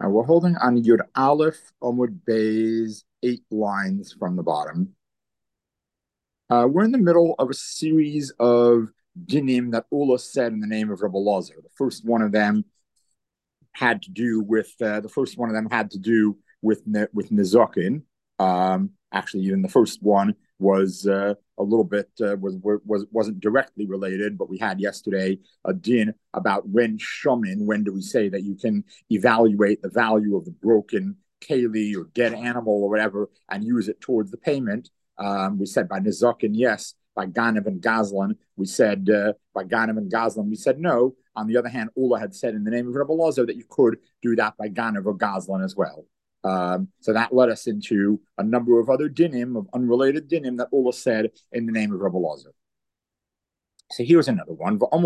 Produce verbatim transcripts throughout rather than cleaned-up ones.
And we're holding on Yud Aleph Omud Bay's eight lines from the bottom. Uh, we're in the middle of a series of dinim that Ula said in the name of Rabbi Lazar. The first one of them had to do with uh, the first one of them had to do with with Nizakin. Um, actually, even the first one was uh, a little bit uh, was was wasn't directly related, but we had yesterday a din about when shaman. When do we say that you can evaluate the value of the broken keli or dead animal or whatever and use it towards the payment? Um, we said by Nizakin, yes. By Ganav and Gazlan, we said uh, by Ganav and Gazlan, we said no. On the other hand, Ula had said in the name of Rabbi Lazar that you could do that by Ganav or Gazlan as well. Um, so that led us into a number of other dinim, of unrelated dinim that Ula said in the name of Rabbi Lazar. So here's another one. The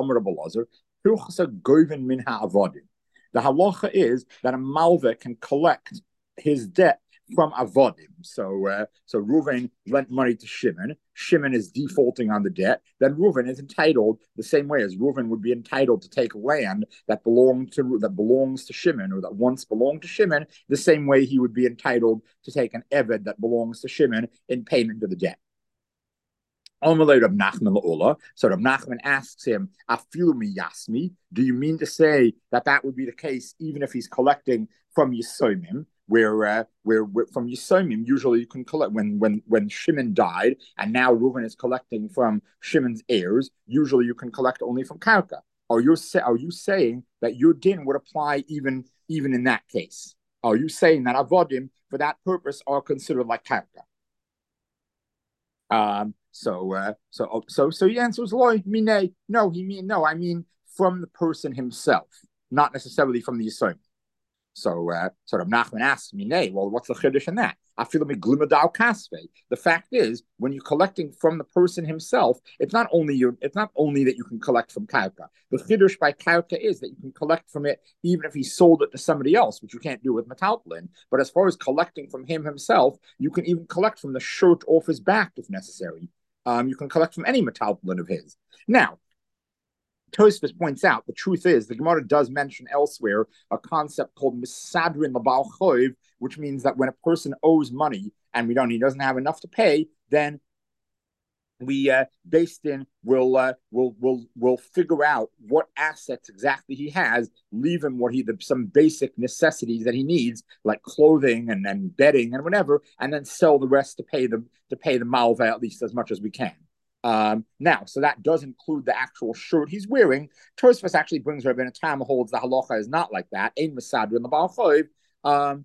halacha is that a malva can collect his debt from avodim. So, uh, so Reuven lent money to Shimon. Shimon is defaulting on the debt. Then Reuven is entitled the same way as Reuven would be entitled to take land that belonged to that belongs to Shimon or that once belonged to Shimon. The same way he would be entitled to take an eved that belongs to Shimon in payment of the debt. So Rav Nachman asks him, "Afilu mi yasmi? Do you mean to say that that would be the case even if he's collecting from Yisomim?" Where, uh, where, where from Yisomim, usually you can collect when when when Shimon died, and now Reuven is collecting from Shimon's heirs. Usually, you can collect only from Karka. Are you are you saying that your din would apply even even in that case? Are you saying that avodim for that purpose are considered like Karka? Um. So, uh, so, so, so the answer is loy mine. No, he mean no. I mean from the person himself, not necessarily from the Yisomim. So, uh, sort of Nachman asks me, nay, well, what's the chiddush in that? I feel me glimadal kasve. The fact is, when you're collecting from the person himself, it's not only you, it's not only that you can collect from karka. The chiddush by karka is that you can collect from it even if he sold it to somebody else, which you can't do with metaltlin. But as far as collecting from him himself, you can even collect from the shirt off his back if necessary. Um, you can collect from any metaltlin of his. Now, Tosfos points out the truth is the Gemara does mention elsewhere a concept called misadrin labal choiv, which means that when a person owes money and we don't, he doesn't have enough to pay, then we uh, based in will uh, will will will figure out what assets exactly he has, leave him what he the, some basic necessities that he needs, like clothing and, and bedding and whatever, and then sell the rest to pay the to pay the malva at least as much as we can. Um, now, so that does include the actual shirt he's wearing. Tosfos actually brings Rabbeinu Tam holds the halacha is not like that. Ein misadrin in the Baal Choiv. Um,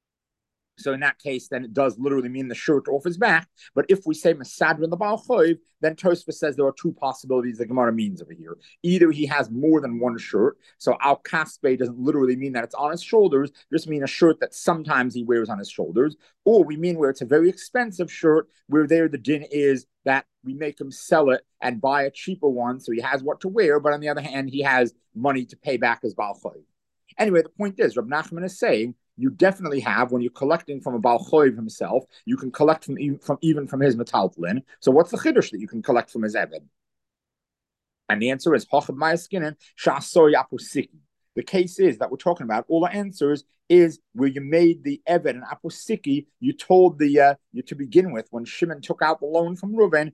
so in that case, then it does literally mean the shirt off his back. But if we say misadrin in the Baal Choiv, then Tosfos says there are two possibilities the Gemara means over here. Either he has more than one shirt. So al kaspe doesn't literally mean that it's on his shoulders, just mean a shirt that sometimes he wears on his shoulders. Or we mean where it's a very expensive shirt, where there the din is that we make him sell it and buy a cheaper one so he has what to wear, but on the other hand, he has money to pay back his Baal Choiv. Anyway, the point is, Rab Nachman is saying, you definitely have, when you're collecting from a Baal Choiv himself, you can collect from, from even from his metaltlin. So what's the chiddush that you can collect from his Eved? And the answer is, Hochab Mayaskinen, Shasor Yapusiki. The case is that we're talking about, all the answers is where you made the Eved and Apusiki, you told the, uh, you to begin with, when Shimon took out the loan from Reuven,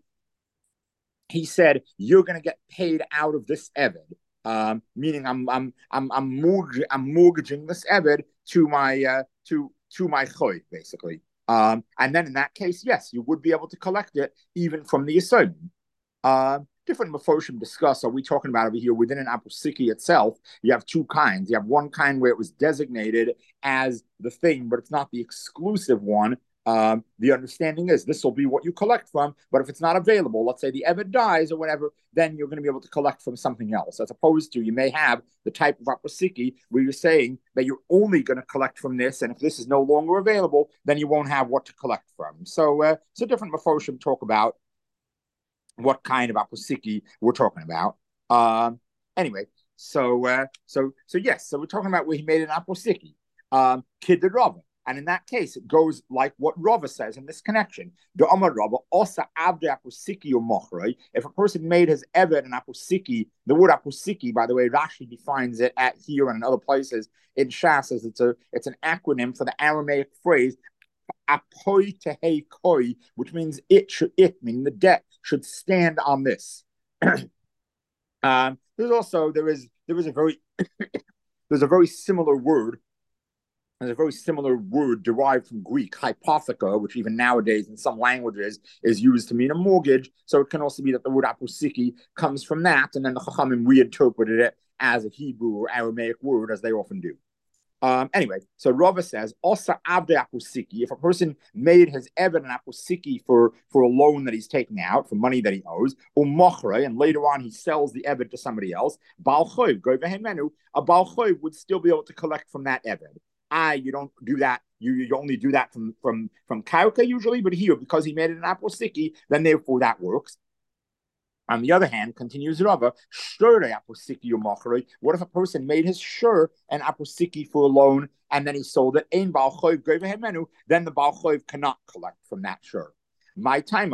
he said, you're going to get paid out of this Eved. Um, meaning I'm, I'm, I'm, I'm, mortgaging, I'm mortgaging this Eved to my, uh, to, to my Choy, basically. Um, and then in that case, yes, you would be able to collect it even from the Yisod. Uh, different Mefoshim discuss, are we talking about over here within an Apusiki itself? You have two kinds. You have one kind where it was designated as the thing, but it's not the exclusive one. Um, the understanding is this will be what you collect from, but if it's not available, let's say the Eved dies or whatever, then you're going to be able to collect from something else, as opposed to you may have the type of Apusiki where you're saying that you're only going to collect from this, and if this is no longer available, then you won't have what to collect from. So, uh, so different Mefoshim talk about what kind of apusiki we're talking about. Um, anyway, so uh, so so yes, so we're talking about where he made an apusiki, um, kid the Rava, And in that case, it goes like what Rava says in this connection. The Amar Rava, Osa Abde Apusiki or Mochroi. If a person made his Eved and Apusiki, the word Apusiki, by the way, Rashi defines it at here and in other places in Shas as it's a it's an acronym for the Aramaic phrase apoi tehei koi, which means it should it meaning the debt should stand on this. um, there's also there is there is a very there's a very similar word. There's a very similar word derived from Greek, hypotheca, which even nowadays in some languages is used to mean a mortgage. So it can also be that the word apusiki comes from that, and then the Chachamim reinterpreted it as a Hebrew or Aramaic word, as they often do. Um, anyway, so Rava says, Osa Abde Apusiki, if a person made his Eved an Apusiki for, for a loan that he's taking out, for money that he owes, or Mochre, and later on he sells the Eved to somebody else, Baal Choiv, go Vehemenu, a Baal Choiv would still be able to collect from that Eved. I, you don't do that. You, you only do that from from from Karka usually, but here, because he made it an Apusiki, then therefore that works. On the other hand, continues Rava, what if a person made his shur an apusiki for a loan and then he sold it? Then the Baal Choiv cannot collect from that shur. My time,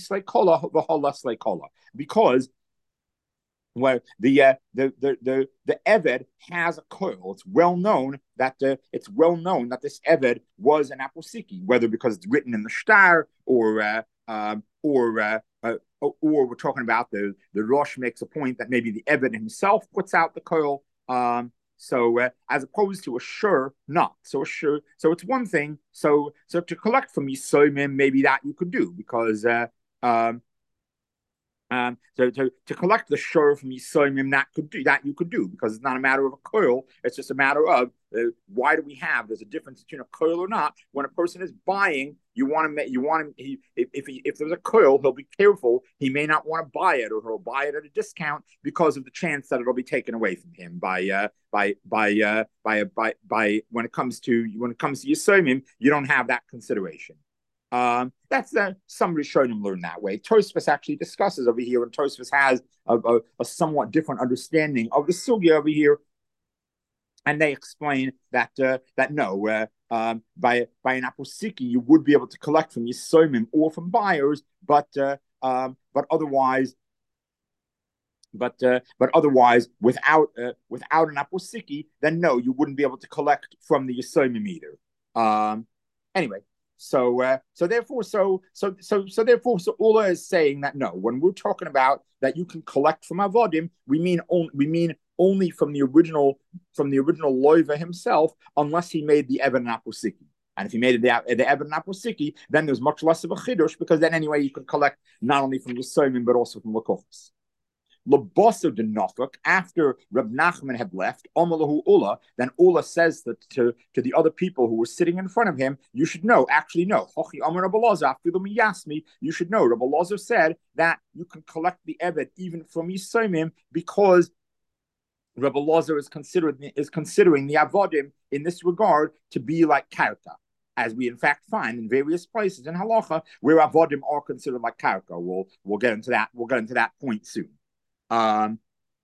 because where the uh, the the the the Eved has a coil. It's well known that uh, it's well known that this Eved was an apusiki, whether because it's written in the shtar or uh, um, or uh, uh, or we're talking about the the Rosh makes a point that maybe the Eved himself puts out the coil. Um, so uh, as opposed to a shur, not so a shur. So it's one thing. So so to collect from Yisoimim, maybe that you could do because. Uh, um, Um, so to, to collect the shur from Yisoimim, that could do that you could do because it's not a matter of a coil. It's just a matter of uh, why do we have? There's a difference between a coil or not. When a person is buying, you want to make you want him. He, if if, he, if there's a coil, he'll be careful. He may not want to buy it, or he'll buy it at a discount because of the chance that it'll be taken away from him by uh, by by uh, by by by when it comes to when it comes to Yisoimim, you don't have that consideration. Um, that's the some Rishonim learn that way. Tosfos actually discusses over here, and Tosfos has a, a, a somewhat different understanding of the sugya over here, and they explain that uh, that no, uh, um, by by an apusiki you would be able to collect from Yisomim or from buyers, but uh, um, but otherwise, but uh, but otherwise without uh, without an apusiki, then no, you wouldn't be able to collect from the Yisomim either. Um, anyway. So, uh, so therefore, so so so so therefore, so Ula is saying that no, when we're talking about that you can collect from avodim, we mean only we mean only from the original from the original loiva himself, unless he made the Eben Apusiki. And if he made the the Eben Apusiki, then there's much less of a chidush because then anyway you can collect not only from Yisomim but also from Lakochos. Laboso de Nofuk, after Reb Nachman had left, Omalahu Ula, then Ula says that to, to the other people who were sitting in front of him, you should know, actually know, Hochi Amar Rabbi Elazar, Yasmi, you should know, Rabbi Elazar said that you can collect the Eved even from Yisomim because Rabbi Elazar is considering is considering the Avodim in this regard to be like Karka, as we in fact find in various places in Halacha where Avodim are considered like Karka. We'll we'll get into that. We'll get into that point soon. Um,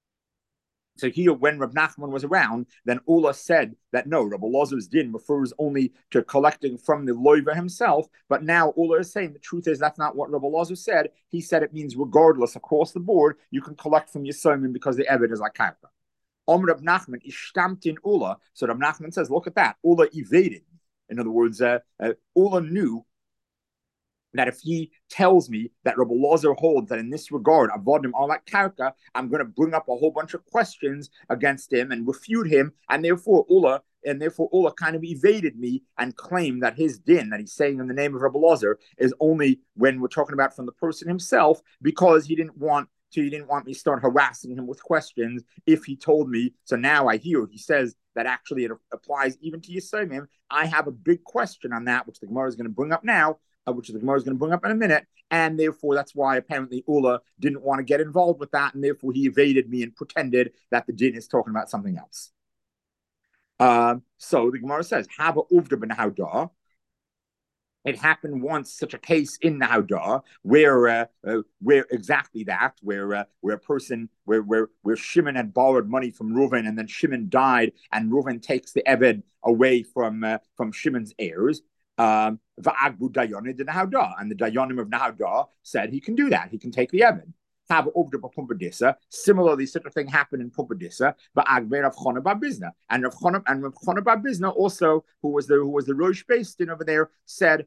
so here, when Reb Nachman was around, then Ula said that no, Rabbi Elazar's din refers only to collecting from the loiva himself. But now Ula is saying the truth is that's not what Rabbi Elazar said. He said it means regardless, across the board, you can collect from Yisomim because the Eved is like Karka. Om Reb Nachman ishtamtin Ula. So Reb Nachman says, look at that. Ula evaded. In other words, uh, uh, Ula knew that if he tells me that Rabbi Elazar holds that in this regard, avodim are like karka, I'm going to bring up a whole bunch of questions against him and refute him, and therefore Ula, and therefore Ula kind of evaded me and claimed that his din that he's saying in the name of Rabbi Elazar is only when we're talking about from the person himself, because he didn't want to, he didn't want me to start harassing him with questions if he told me. So now I hear he says that actually it applies even to Yisomim. I have a big question on that, which the Gemara is going to bring up now. Uh, which the Gemara is going to bring up in a minute, and therefore that's why apparently Ula didn't want to get involved with that, and therefore he evaded me and pretended that the din is talking about something else. Um, so the Gemara says, "Hava uvda ben haudah." it happened once, such a case in the Haudah, where uh, uh, where exactly that, where uh, where a person, where where where Shimon had borrowed money from Reuven, and then Shimon died, and Reuven takes the Eved away from uh, from Shimon's heirs. Um, Va'agbu Dayonim in the Haudah, and the Dayonim of Nahaudah said he can do that. He can take the Eved. Have over to Pumpadissa. Similarly, such a thing happened in Pumpadissa, but Agber of Chona Bar Bizna. And Rav Chona and Rav Chona Bar Bizna also, who was the who was the Rosh Beistin over there, said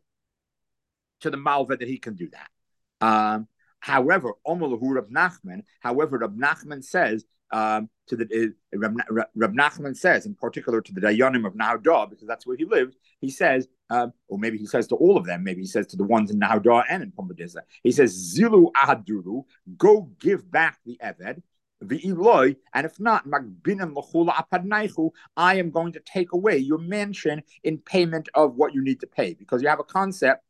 to the Malva that he can do that. Um, however, Omalahu Rab Nachman, however, Rab Nachman says um, to the uh, Rab, Rab Nachman says, in particular to the Dayanim of Nahaudah, because that's where he lived, he says, um, or maybe he says to all of them, maybe he says to the ones in Nahaudah and in Pumbedisa, he says, Zilu Ahaduru, go give back the Eved, the Eloi, and if not, Magbinim Lachula Apadnaichu, I am going to take away your mansion in payment of what you need to pay, because you have a concept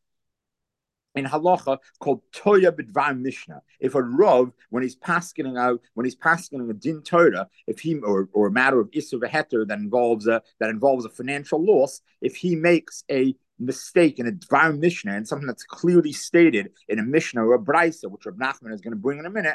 in halacha called Toya B'dvar Mishnah. If a Rav, when he's paskening out, when he's paskening a din Torah, if he or, or a matter of Isur v'heter that involves a that involves a financial loss, if he makes a mistake in a Dvar Mishnah and something that's clearly stated in a Mishnah or a Brisa, which Rav Nachman is going to bring in a minute,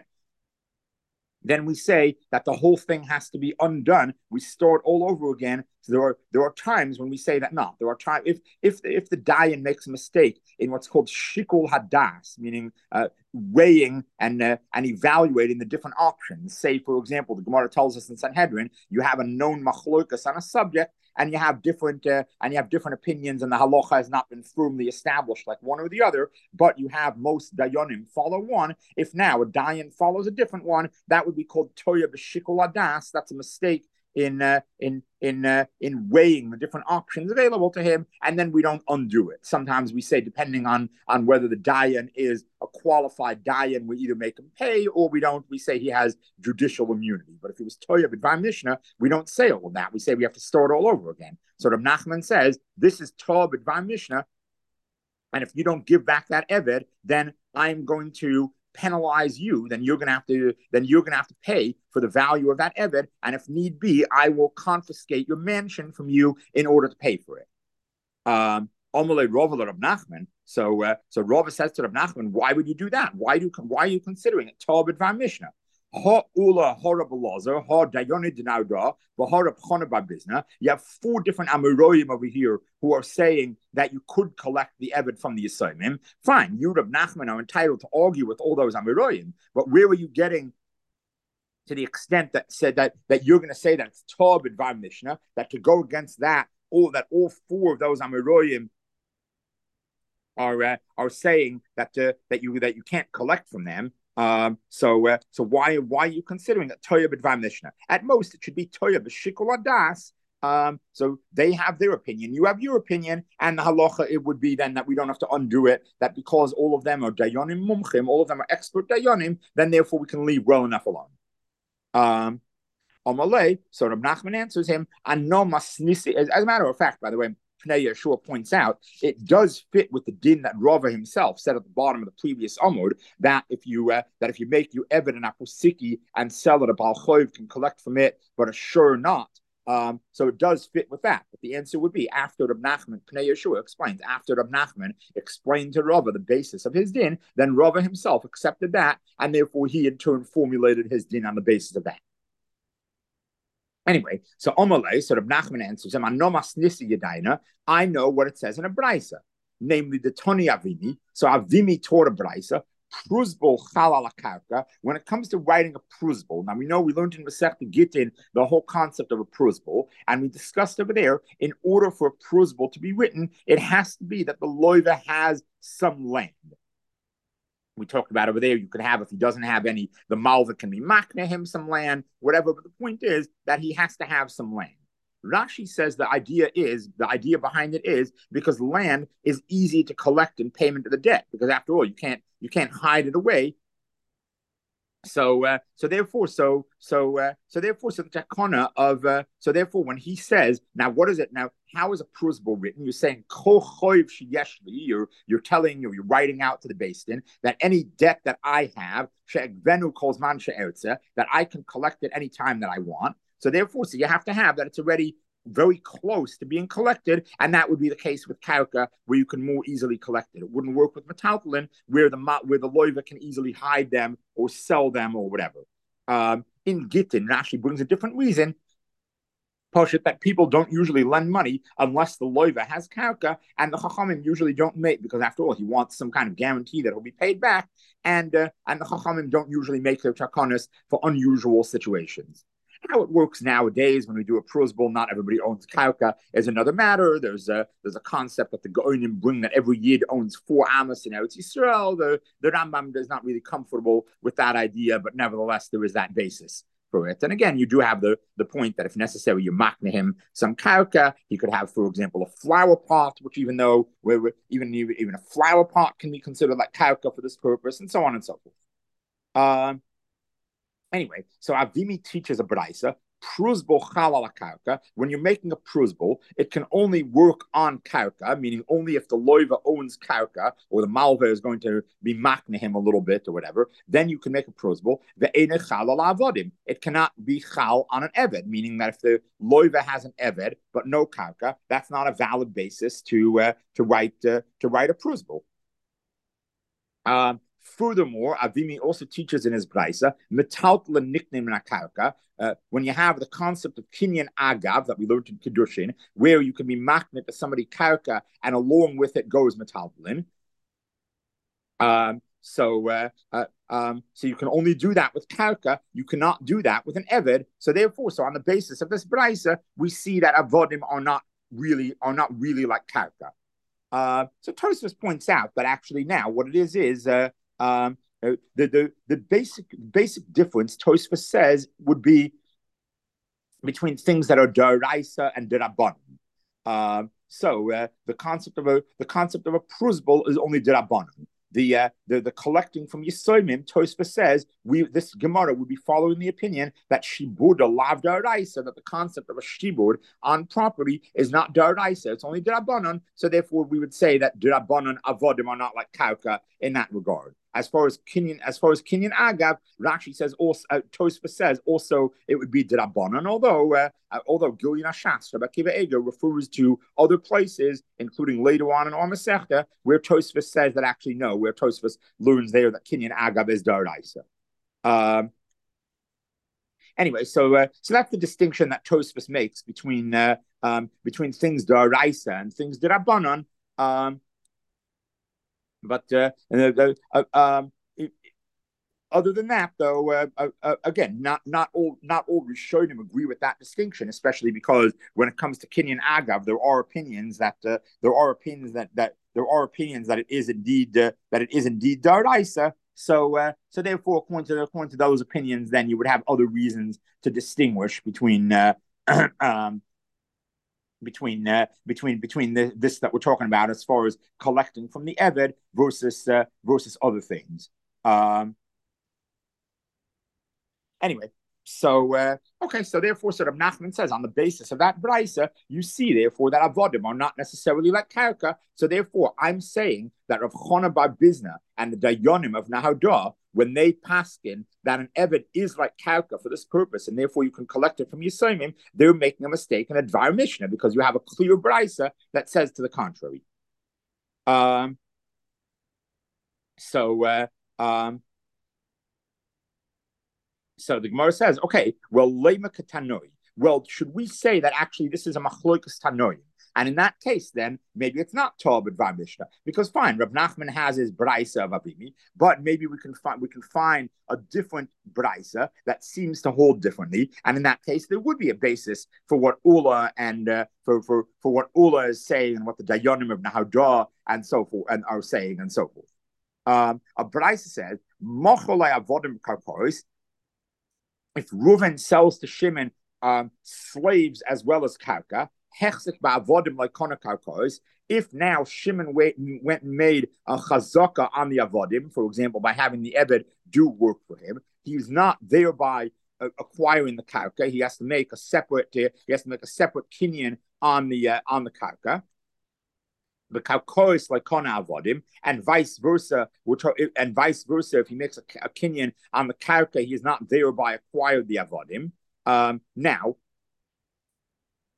then we say that the whole thing has to be undone. We start all over again. So there are there are times when we say that no. There are times if if the, if the dayan makes a mistake in what's called shikul hadas, meaning uh, weighing and uh, and evaluating the different options. Say, for example, the Gemara tells us in Sanhedrin, you have a known machlokas on a subject, and you have different uh, and you have different opinions, and the halacha has not been firmly established like one or the other. But you have most dayanim follow one. If now a dayan follows a different one, that would be called toya b'shikul hadas. That's a mistake in uh, in in uh, in weighing the different options available to him, and then we don't undo it. Sometimes we say, depending on on whether the dayan is a qualified dayan, we either make him pay or we don't. We say he has judicial immunity. But if it was Toya B'dvar Mishnah, we don't say all of that. We say we have to start all over again. So Rav Nachman says this is Toya B'dvar Mishnah, and if you don't give back that eved, then I'm going to penalize you, then you're gonna have to then you're gonna have to pay for the value of that eved, and if need be, I will confiscate your mansion from you in order to pay for it. Um Omalei Rova Rav Nachman. So uh, so Rova says to Rav Nachman, why would you do that? Why do why are you considering it Toya B'dvar Mishnah? Ha ula horabalazer, ha dayoni dinauda, v'hara pchona babizna. You have four different Amoraim over here who are saying that you could collect the Eved from the Yisomim. Fine, you, Rab Nachman, are entitled to argue with all those Amoraim, but where are you getting to the extent that said that that you're going to say that it's Toya B'dvar Mishnah, that to go against that, all that all four of those Amoraim are uh, are saying that uh, that you that you can't collect from them? Um, so, uh, so why why are you considering it Toya B'dvar Mishnah? At most, it should be Toya B'shikul hadas. Um, so they have their opinion, you have your opinion, and the halacha it would be then that we don't have to undo it. That because all of them are dayanim mumchim, all of them are expert dayanim, then therefore we can leave well enough alone. Um, Amalei, so Rab Nachman answers him, "Ano masnisi." As, as a matter of fact, by the way, Pnei Yeshua points out, it does fit with the din that Rava himself said at the bottom of the previous Amud, that if you uh, that if you make you Eved and Apusiki and sell it, a Baal Choiv can collect from it, but a sure not. Um, so it does fit with that. But the answer would be after Rab Nachman, Pnei Yeshua explains, after Rab Nachman explained to Rava the basis of his din, then Rava himself accepted that, and therefore he in turn formulated his din on the basis of that. Anyway, so Omalei, so Rab Nachman answers him, I know what it says in a Braisa, namely the Toni Avimi. So Avimi taught a Braisa, Pruzbol Chalal Karka. When it comes to writing a Pruzbol, now we know we learned in Masechta Gittin the whole concept of a Pruzbol, and we discussed over there, in order for a Pruzbol to be written, it has to be that the loiva has some land. We talked about over there, you could have, if he doesn't have any, the malva can be makna him some land, whatever. But the point is that he has to have some land. Rashi says the idea is, the idea behind it is because land is easy to collect in payment of the debt, because after all, you can't, you can't hide it away. So, uh, so therefore, so, so, uh, so therefore, so the takana of, uh, so therefore, when he says, now, what is it now? How is a pruzbul written? You're saying kol choiv sheyeshli. You're you're telling you, you're writing out to the Beis Din that any debt that I have, she'egvenu kol zman she'ertze, that I can collect at any time that I want. So therefore, so you have to have that it's already very close to being collected, and that would be the case with karka, where you can more easily collect it. It wouldn't work with metaltalin, where the where the loiva can easily hide them or sell them or whatever. Um, in Gittin, Rashi brings a different reason. Poshut, that people don't usually lend money unless the loiva has karka, and the chachamim usually don't make, because after all, he wants some kind of guarantee that he'll be paid back, and uh, and the chachamim don't usually make their takonis for unusual situations. How it works nowadays when we do a prosbul, not everybody owns karka is another matter. There's a there's a concept that the Goinim bring that every Yid owns four amos in Eretz Yisrael. The the Rambam is not really comfortable with that idea, but nevertheless there is that basis for it. And again, you do have the the point that if necessary, you makna him some karka. He could have, for example, a flower pot, which even though we're, even even a flower pot can be considered like karka for this purpose, and so on and so forth. Um. Anyway, so Avimi teaches a braisa, prusbol chalal karka. When you're making a prusbol, it can only work on karka, meaning only if the loiva owns karka, or the malva is going to be makna him a little bit or whatever, then you can make a prusbol. Ve'ene chalal avodim. It cannot be chal on an eved, meaning that if the loiva has an eved but no karka, that's not a valid basis to uh, to write uh, to write a prusbol. Um, Furthermore, Avimi also teaches in his brisa, metaltla nickname karka, uh, when you have the concept of kinyan agav that we learned in Kiddushin, where you can be maknet to somebody karka, and along with it goes metaltlin. Um, so, uh, uh, um, so you can only do that with karka. You cannot do that with an eved. So therefore, so on the basis of this brisa, we see that avodim are not really are not really like karka. Uh, so Tosfos points out that actually now what it is is. Uh, Um, the, the the basic basic difference Tosfos says would be between things that are daraisa and derabbanon. Um, so uh, the concept of a the concept of a prusbul is only derabbanon. The, uh, the the collecting from Yisoimim, Tosfos says we this Gemara would be following the opinion that shibud lav daraisa, that the concept of a shibud on property is not daraisa, it's only derabbanon. So therefore, we would say that derabbanon avodim are not like karka in that regard. As far as kinyan, as far as kinyan agav, Rashi says also, uh, Tosfos says also it would be derabbanon. Although, uh, uh, although Gilyon HaShas, Rabbi Akiva Eiger refers to other places, including later on in Or Masechta, where Tosfos says that actually no, where Tosfos learns there that kinyan agav is daraisa. Um, anyway, so uh, so that's the distinction that Tosfos makes between uh, um, between things daraisa and things derabbanon. Um, But uh, uh, uh, um, other than that, though, uh, uh, uh, again, not not all not all Rishonim agree with that distinction, especially because when it comes to Kinyan Agav, there are opinions that uh, there are opinions that that there are opinions that it is indeed uh, that it is indeed daraisa. So, uh, so therefore, according to according to those opinions, then you would have other reasons to distinguish between. Uh, um, between uh, between between the, this that we're talking about as far as collecting from the Eved versus uh, versus other things. Um, anyway, so uh, okay, so therefore, sort of Nachman says on the basis of that brisa, you see therefore that avodim are not necessarily like karka. So therefore, I'm saying that Rav Chona bar Bizna and the Dayonim of Nahadah, when they paskin that an eved is like karka for this purpose, and therefore you can collect it from Yisomim, they're making a mistake in a Dvar Mishnah because you have a clear brisa that says to the contrary. Um. So, uh, um. So the Gemara says, okay, well, lema katanoi. Well, should we say that actually this is a machlokas tanoi? And in that case, then maybe it's not Torah but Dvar Mishnah, because fine, Rav Nachman has his brisa of Avimi, but maybe we can find we can find a different brisa that seems to hold differently, and in that case, there would be a basis for what Ula and uh, for for for what Ula is saying and what the Dayanim of Nahadah and so forth and are saying and so forth. Um, a brisa says, "Mocholei avodim karkoros." If Reuven sells to Shimon um, slaves as well as karka, hechzik ba'avodim like konakarkos. If now Shimon went, went and made a chazaka on the avodim, for example, by having the ebed do work for him, he's not thereby uh, acquiring the karka. He has to make a separate. Uh, he has to make a separate kinyan on the uh, on the karka. The karkois like kona avodim, and vice versa. Which are, and vice versa. If he makes a, a kinyan on the karka, he is not thereby acquired the avodim. Um, now.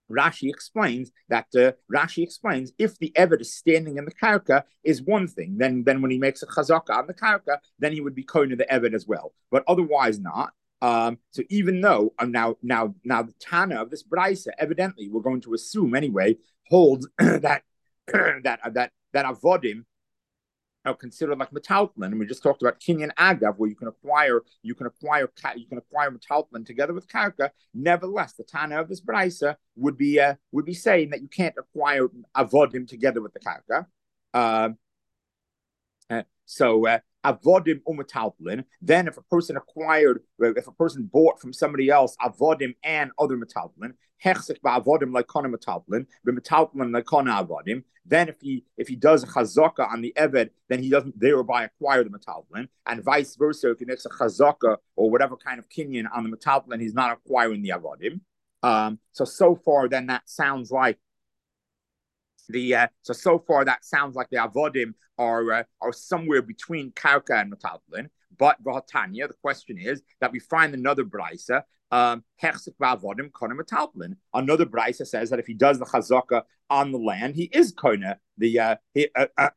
Rashi explains that uh, Rashi explains if the Eved is standing in the karka is one thing, then then when he makes a chazaka on the karka, then he would be kohen the Eved as well. But otherwise not. Um, so even though um, now now now the Tana of this brisa, evidently we're going to assume anyway, holds that that uh, that that avodim are considered like metaltlin, and we just talked about kinyan agav, where you can acquire you can acquire you can acquire metaltlin together with karka. Nevertheless, the Tana of this brisa would be uh, would be saying that you can't acquire avodim together with the karka. Uh, uh, so uh, avodim umetaltlin. Then, if a person acquired, if a person bought from somebody else avodim and other metaltlin, hechzik ba'avodim like kona metaltlin, b'metaltlin like kona avodim. Then, if he if he does a chazaka on the eved, then he doesn't thereby acquire the metaltlin, and vice versa. If he makes a chazaka or whatever kind of kinyan on the metaltlin, he's not acquiring the avodim. Um, so so far, then that sounds like the uh, so so far that sounds like the avodim are uh, are somewhere between karka and metaltlin. But v'hatanya, the question is that we find another brisa. Um, Another brisa says that if he does the chazaka on the land, he is kona. The uh, he, uh, uh,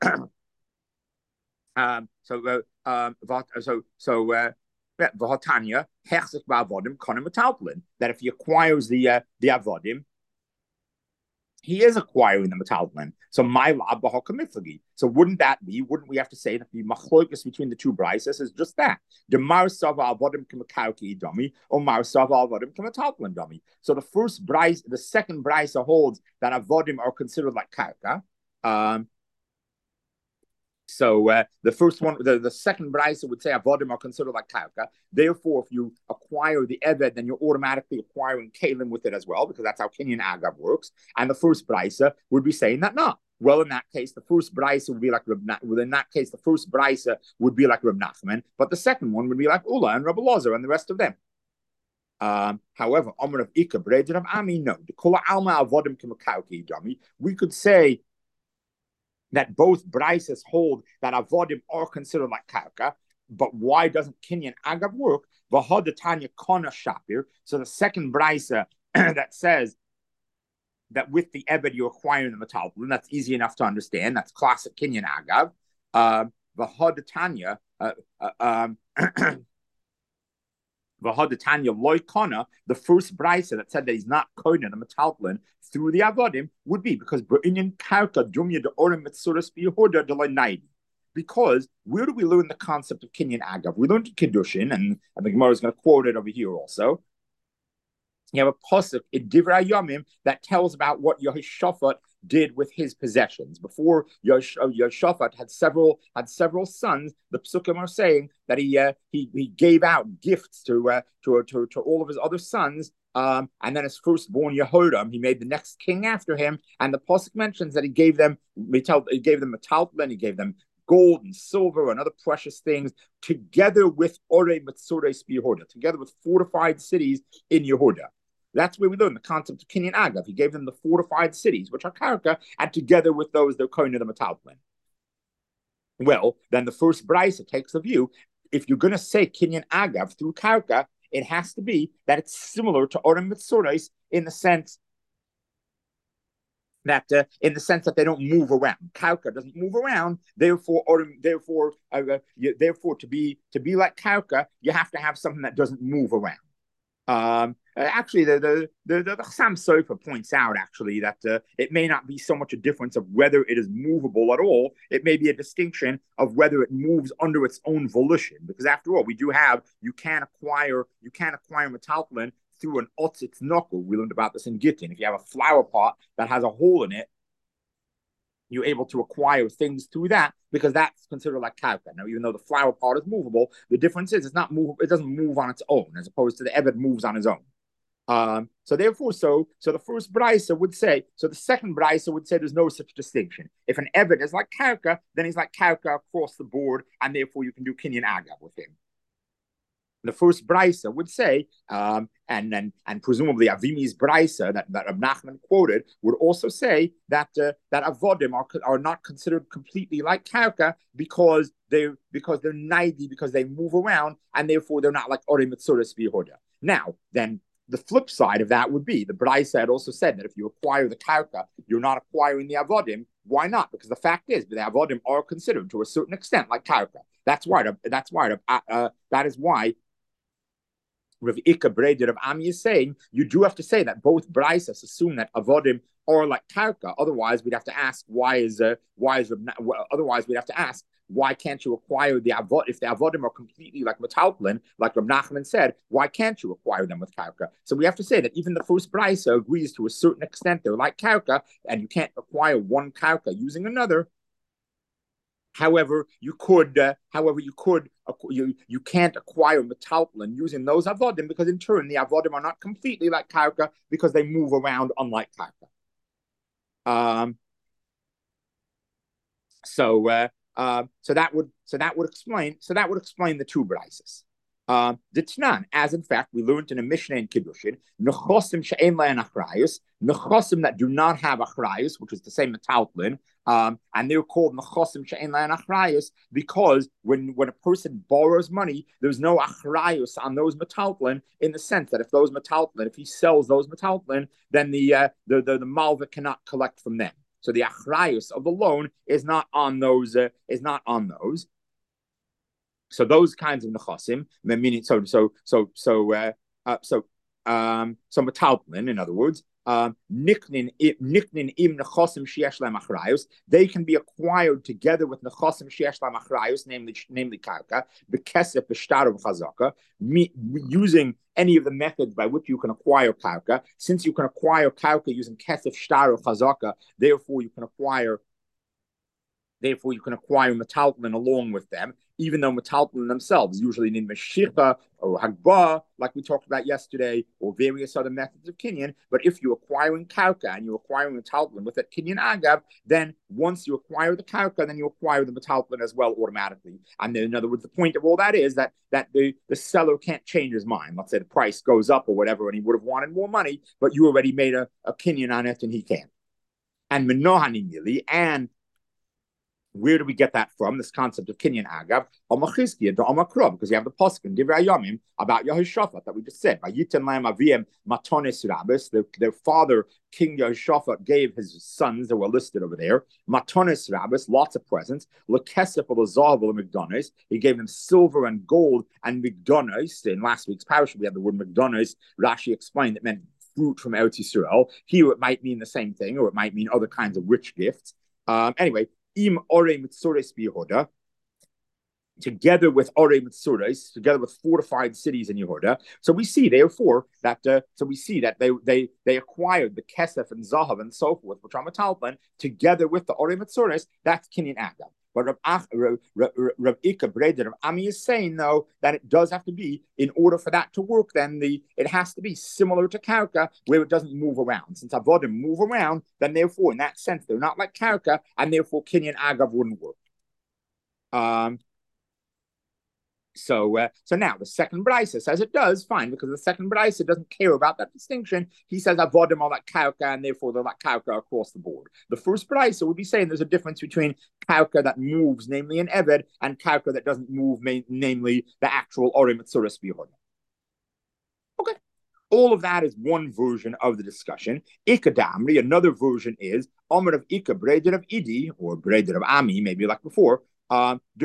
um, so uh, um, so so uh, v'hatanya hechzik ba'avodim kona metaltlin. That if he acquires the uh, the avodim, he is acquiring the metaltlin. So my lab b'hakamiflagi. So wouldn't that be? Wouldn't we have to say that the machlokas between the two brises is just that? The marsav avodim k'makauki dummy or marsav avodim k'metaltlin dummy. So the first brise, the second brisa holds that avodim are considered like kauka. Um, So uh, the first one, the, the second brisa would say avodim are considered like kauka. Therefore, if you acquire the eved, then you're automatically acquiring kalim with it as well, because that's how kinyan agav works. And the first brisa would be saying that no. Well, in that case, the first brisa would be like Reb Na- well, in that case, the first brisa would be like Reb Nachman, but the second one would be like Ula and Reb Elazar and the rest of them. Um, however, Amar of Ika, Bredin of Ami, no. The Kula Alma avodim k'makauki dummy. We could say that both brises hold that avodim are considered like karka, but why doesn't kinyan agav work? V'hodatanya kona shapir. So the second brisa that says that with the eved you're acquiring the metaltlin, that's easy enough to understand. That's classic kinyan agav. V'hodatanya. Uh, uh, um, V'hodatanya loy kona, the first brisa that said that he's not kona the metaltlin through the avodim would be because b'inyan karka dumya de orim mitzuras b'yehuda de naidi. Because where do we learn the concept of kinyan agav? We learned Kiddushin, and I think Gemara is going to quote it over here also. You have a pasuk in Divrei Yomim that tells about what Yehoshaphat did with his possessions. Before Yehoshaphat had several had several sons, the psukim are saying that he uh, he he gave out gifts to uh, to, to to all of his other sons. Um, and then his firstborn Yehoram, he made the next king after him. And the pasuk mentions that he gave them he gave them metaltlin, he gave them gold and silver and other precious things, together with Orei Mitzures Yehuda, together with fortified cities in Yehuda. That's where we learn the concept of kinyan agav. He gave them the fortified cities, which are karka, and together with those, they're kohen of the metaltlin. Well, then the first brisa takes the view, if you're going to say kinyan agav through karka, it has to be that it's similar to Orem Mitzores in the sense that uh, in the sense that they don't move around. Karka doesn't move around, therefore, or therefore, uh, you, therefore, to be to be like karka, you have to have something that doesn't move around. Um, actually, the the the, the, the Chassam Sofer points out actually that uh, it may not be so much a difference of whether it is movable at all. It may be a distinction of whether it moves under its own volition. Because after all, we do have you can acquire you can acquire metaltlin through an otzitz knuckle. We learned about this in Gittin. If you have a flower pot that has a hole in it, you're able to acquire things through that because that's considered like karka. Now, even though the flower pot is movable, the difference is it's not movable. It doesn't move on its own, as opposed to the eved moves on his own. Um, so therefore, so so the first brisa would say, so the second brisa would say there's no such distinction. If an eved is like karka, then he's like karka across the board, and therefore you can do kinyan agav with him. The first brisa would say, um, and and and presumably Avimi's brisa that that Reb Nachman quoted would also say that uh, that avodim are are not considered completely like karka because they because they're naidi, because they move around, and therefore they're not like Orei Mitzuras Yehuda. Now then. the flip side of that would be the Braisa had also said that if you acquire the karka, you're not acquiring the avodim. Why not? Because the fact is, the avodim are considered to a certain extent like karka. That's why. That's why. Uh, uh, that is why. Rav Ika Breder of Ami is saying you do have to say that both Braisas assume that avodim are like karka. Otherwise, we'd have to ask why is uh, why is otherwise we'd have to ask why can't you acquire the avod if the avodim are completely like metalplin, like Rav Nachman said? Why can't you acquire them with karka? So we have to say that even the first Braisa agrees to a certain extent they're like karka, and you can't acquire one karka using another. However, you could, uh, however, you could, uh, you you can't acquire metalplin using those avodim because in turn the avodim are not completely like karka because they move around unlike karka. Um. So, uh, uh, so that would, so that would explain, so that would explain the two braises. Um, the Tanan, as in fact we learned in a Mishnah in Kiddushin, nechosim she'en le'en achrayus, nechosim that do not have achrayus, which is the same metalplin. Um, and they're called nechosim she'en le'en achrayus because when when a person borrows money, there's no achrayus on those metalplin in the sense that if those metalplin, if he sells those metalplin, then the uh, the the, the malva cannot collect from them. So the achrayus of the loan is not on those. Uh, is not on those. So those kinds of nechosim, meaning so so so so uh, uh, so um so metalplin, in other words, um niknin niknin im nechosim sheyesh lehem achrayus, they can be acquired together with nechosim sheyesh lehem achrayus, namely namely karka, bekesef b'shtar v'chazaka, using any of the methods by which you can acquire karka. Since you can acquire karka using kesef, shtar, or chazaka, therefore you can acquire. Therefore, you can acquire metalplin along with them, even though metalplin themselves usually need meshicha or hagba, like we talked about yesterday, or various other methods of kinyan. But if you're acquiring karka and you're acquiring metalplin with that kinyan agav, then once you acquire the karka, then you acquire the metalplin as well automatically. And then, in other words, the point of all that is that that the, the seller can't change his mind. Let's say the price goes up or whatever, and he would have wanted more money, but you already made a, a kinyan on it, and he can't. And menohani mili, and where do we get that from? This concept of kinyan agav, Amachizkiya to Amakrom, because you have the pasuk in Divrei Yomim about Yehoshaphat that we just said. Vayitem lahem aviem matonis rabbis. Their father, King Yehoshaphat, gave his sons that were listed over there matonis rabbis, lots of presents. Lekesef olazav olamigdonis. He gave them silver and gold and migdonis. In last week's parasha, we had the word migdonis. Rashi explained it meant fruit from Eretz Yisrael. Here it might mean the same thing, or it might mean other kinds of rich gifts. Um, anyway. Im ore mitzures biYehuda, together with ore mitzures, together with fortified cities in Yehuda. So we see, therefore, that uh, so we see that they they they acquired the kesef and zahav and so forth, which are metalplin, together with the ore mitzures. That's kinyan agav. But Rav, Rav, Rav, Rav Ika Breder of Ami is saying, though, that it does have to be, in order for that to work, then the it has to be similar to karka, where it doesn't move around. Since avodim move around, then therefore, in that sense, they're not like karka, and therefore kinyan agav wouldn't work. Um. So, uh, so now the second Braisa says it does, fine, because the second Braisa doesn't care about that distinction. He says avodim are like karka, and therefore they're like karka across the board. The first Braisa would be saying there's a difference between karka that moves, namely an eved, and karka that doesn't move, namely the actual orim mitzuras b'Yehuda. Okay. All of that is one version of the discussion. Ikadamri, another version is Omer of Ika, Breder of Idi, or Breder of Ami, maybe like before. Um, you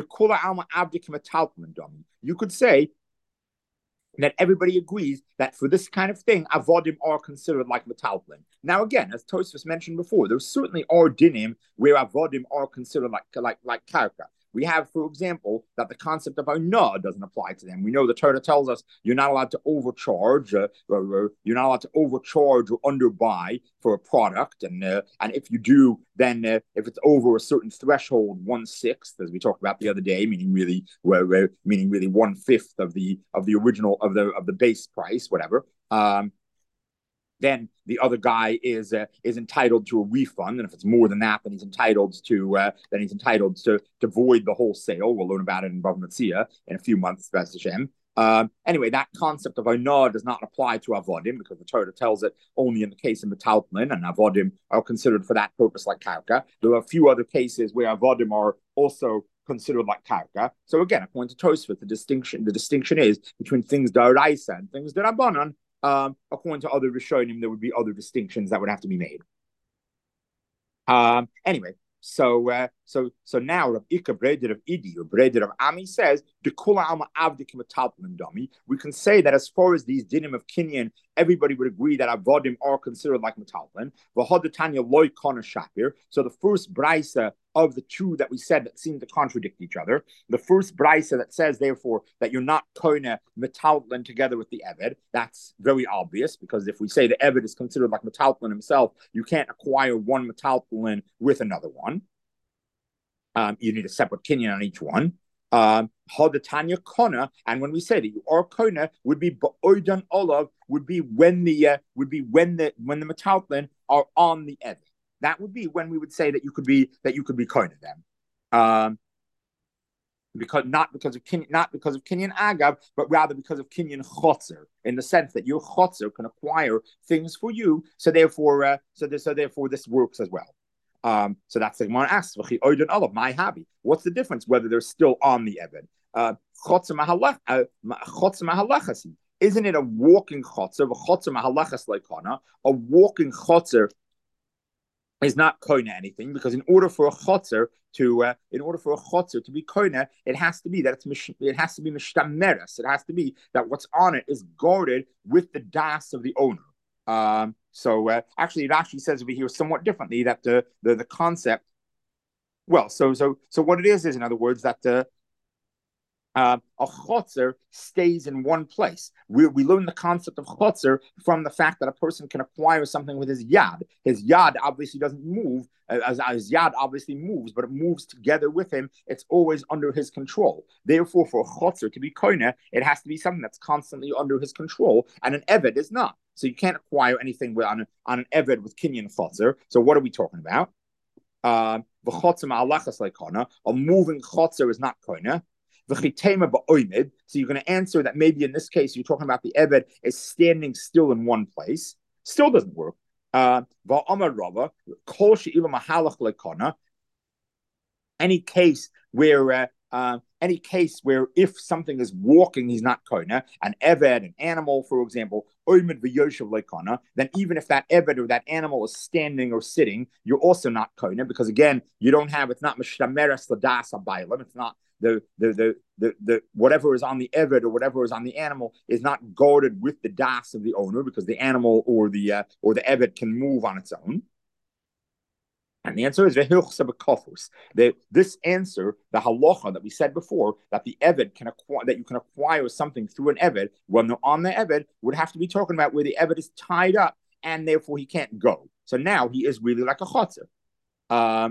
could say that everybody agrees that for this kind of thing, avodim are considered like metalplin. Now, again, as Tosfos mentioned before, there certainly are dinim where avodim are considered like like like karka. We have, for example, that the concept of onah doesn't apply to them. We know the Torah tells us you're not allowed to overcharge, uh, or, you're not allowed to overcharge or underbuy for a product, and uh, and if you do, then uh, if it's over a certain threshold, one sixth, as we talked about the other day, meaning really, well, meaning really one fifth of the of the original of the of the base price, whatever. Um, then the other guy is uh, is entitled to a refund, and if it's more than that, then he's entitled to uh, then he's entitled to to void the whole sale. We'll learn about it in Bava Metzia in a few months, B'ez Hashem. Um, anyway, that concept of onah does not apply to avodim because the Torah tells it only in the case of metalplin, and avodim are considered for that purpose like karka. There are a few other cases where avodim are also considered like karka. So again, according to Tosfos, the distinction the distinction is between things daraisa and things darabanan. Um, according to other Rishonim, there would be other distinctions that would have to be made. Um, anyway, so uh, so so now Rav Ika Breder of Idi or Breder of Ami says the Kula Alma Avdikim Dami. We can say that as far as these dinim of Kinyan, everybody would agree that avodim are considered like metalpin. V'hodatanya loy kana shapir. So the first brisa of the two that we said that seem to contradict each other, the first brisa that says therefore that you're not koine metalpin together with the eved, that's very obvious because if we say the eved is considered like metalpin himself, you can't acquire one metalpin with another one. Um, you need a separate kinyan on each one. Um, Hodatanya Kona, and when we say that you are Kona, would be Ba'oidan Olav, would be when the uh, would be when the when the metalpin are on the Eved. That would be when we would say that you could be that you could be Kona them. Um, because not because of Kinyan, not because of Kinyan Agav, but rather because of Kinyan Chotzer, in the sense that your Chotzer can acquire things for you, so therefore uh, so this, so therefore this works as well. Um, so that's the Gemara asks, my hobby. What's the difference whether they're still on the Eved? Uh, isn't it a walking chotzer? A walking chotzer is not koina anything because in order for a chotzer to uh, in order for a chotzer to be koina, it has to be that it's mish- it has to be mishtameres. It has to be that what's on it is guarded with the das of the owner. Um, so uh, actually, it actually says over here somewhat differently that the the, the concept. Well, so so so what it is is, in other words, that the uh, a chotzer stays in one place. We, we learn the concept of chotzer from the fact that a person can acquire something with his yad. His yad obviously doesn't move, as, as his yad obviously moves, but it moves together with him. It's always under his control. Therefore, for a chotzer to be koine, it has to be something that's constantly under his control, and an eved is not. So you can't acquire anything with, on, a, on an eved with kinyan chotzer. So what are we talking about? Uh, a moving chotzer is not koine. So you're going to answer that maybe in this case you're talking about the Eved is standing still in one place. Still doesn't work. Uh, any case where uh, uh, any case where if something is walking, he's not koina. An eved, an animal, for example, oimid v'yoshev lekona. Then even if that eved or that animal is standing or sitting, you're also not koina because again, you don't have it's not mishtameres ladas abaylim. It's not the the, the the the whatever is on the eved or whatever is on the animal is not guarded with the das of the owner because the animal or the uh, or the eved can move on its own. And the answer is the, this answer, the halacha that we said before, that the eved can acquire, that you can acquire something through an eved when they're on the eved, would have to be talking about where the eved is tied up and therefore he can't go. So now he is really like a chotzer. Um,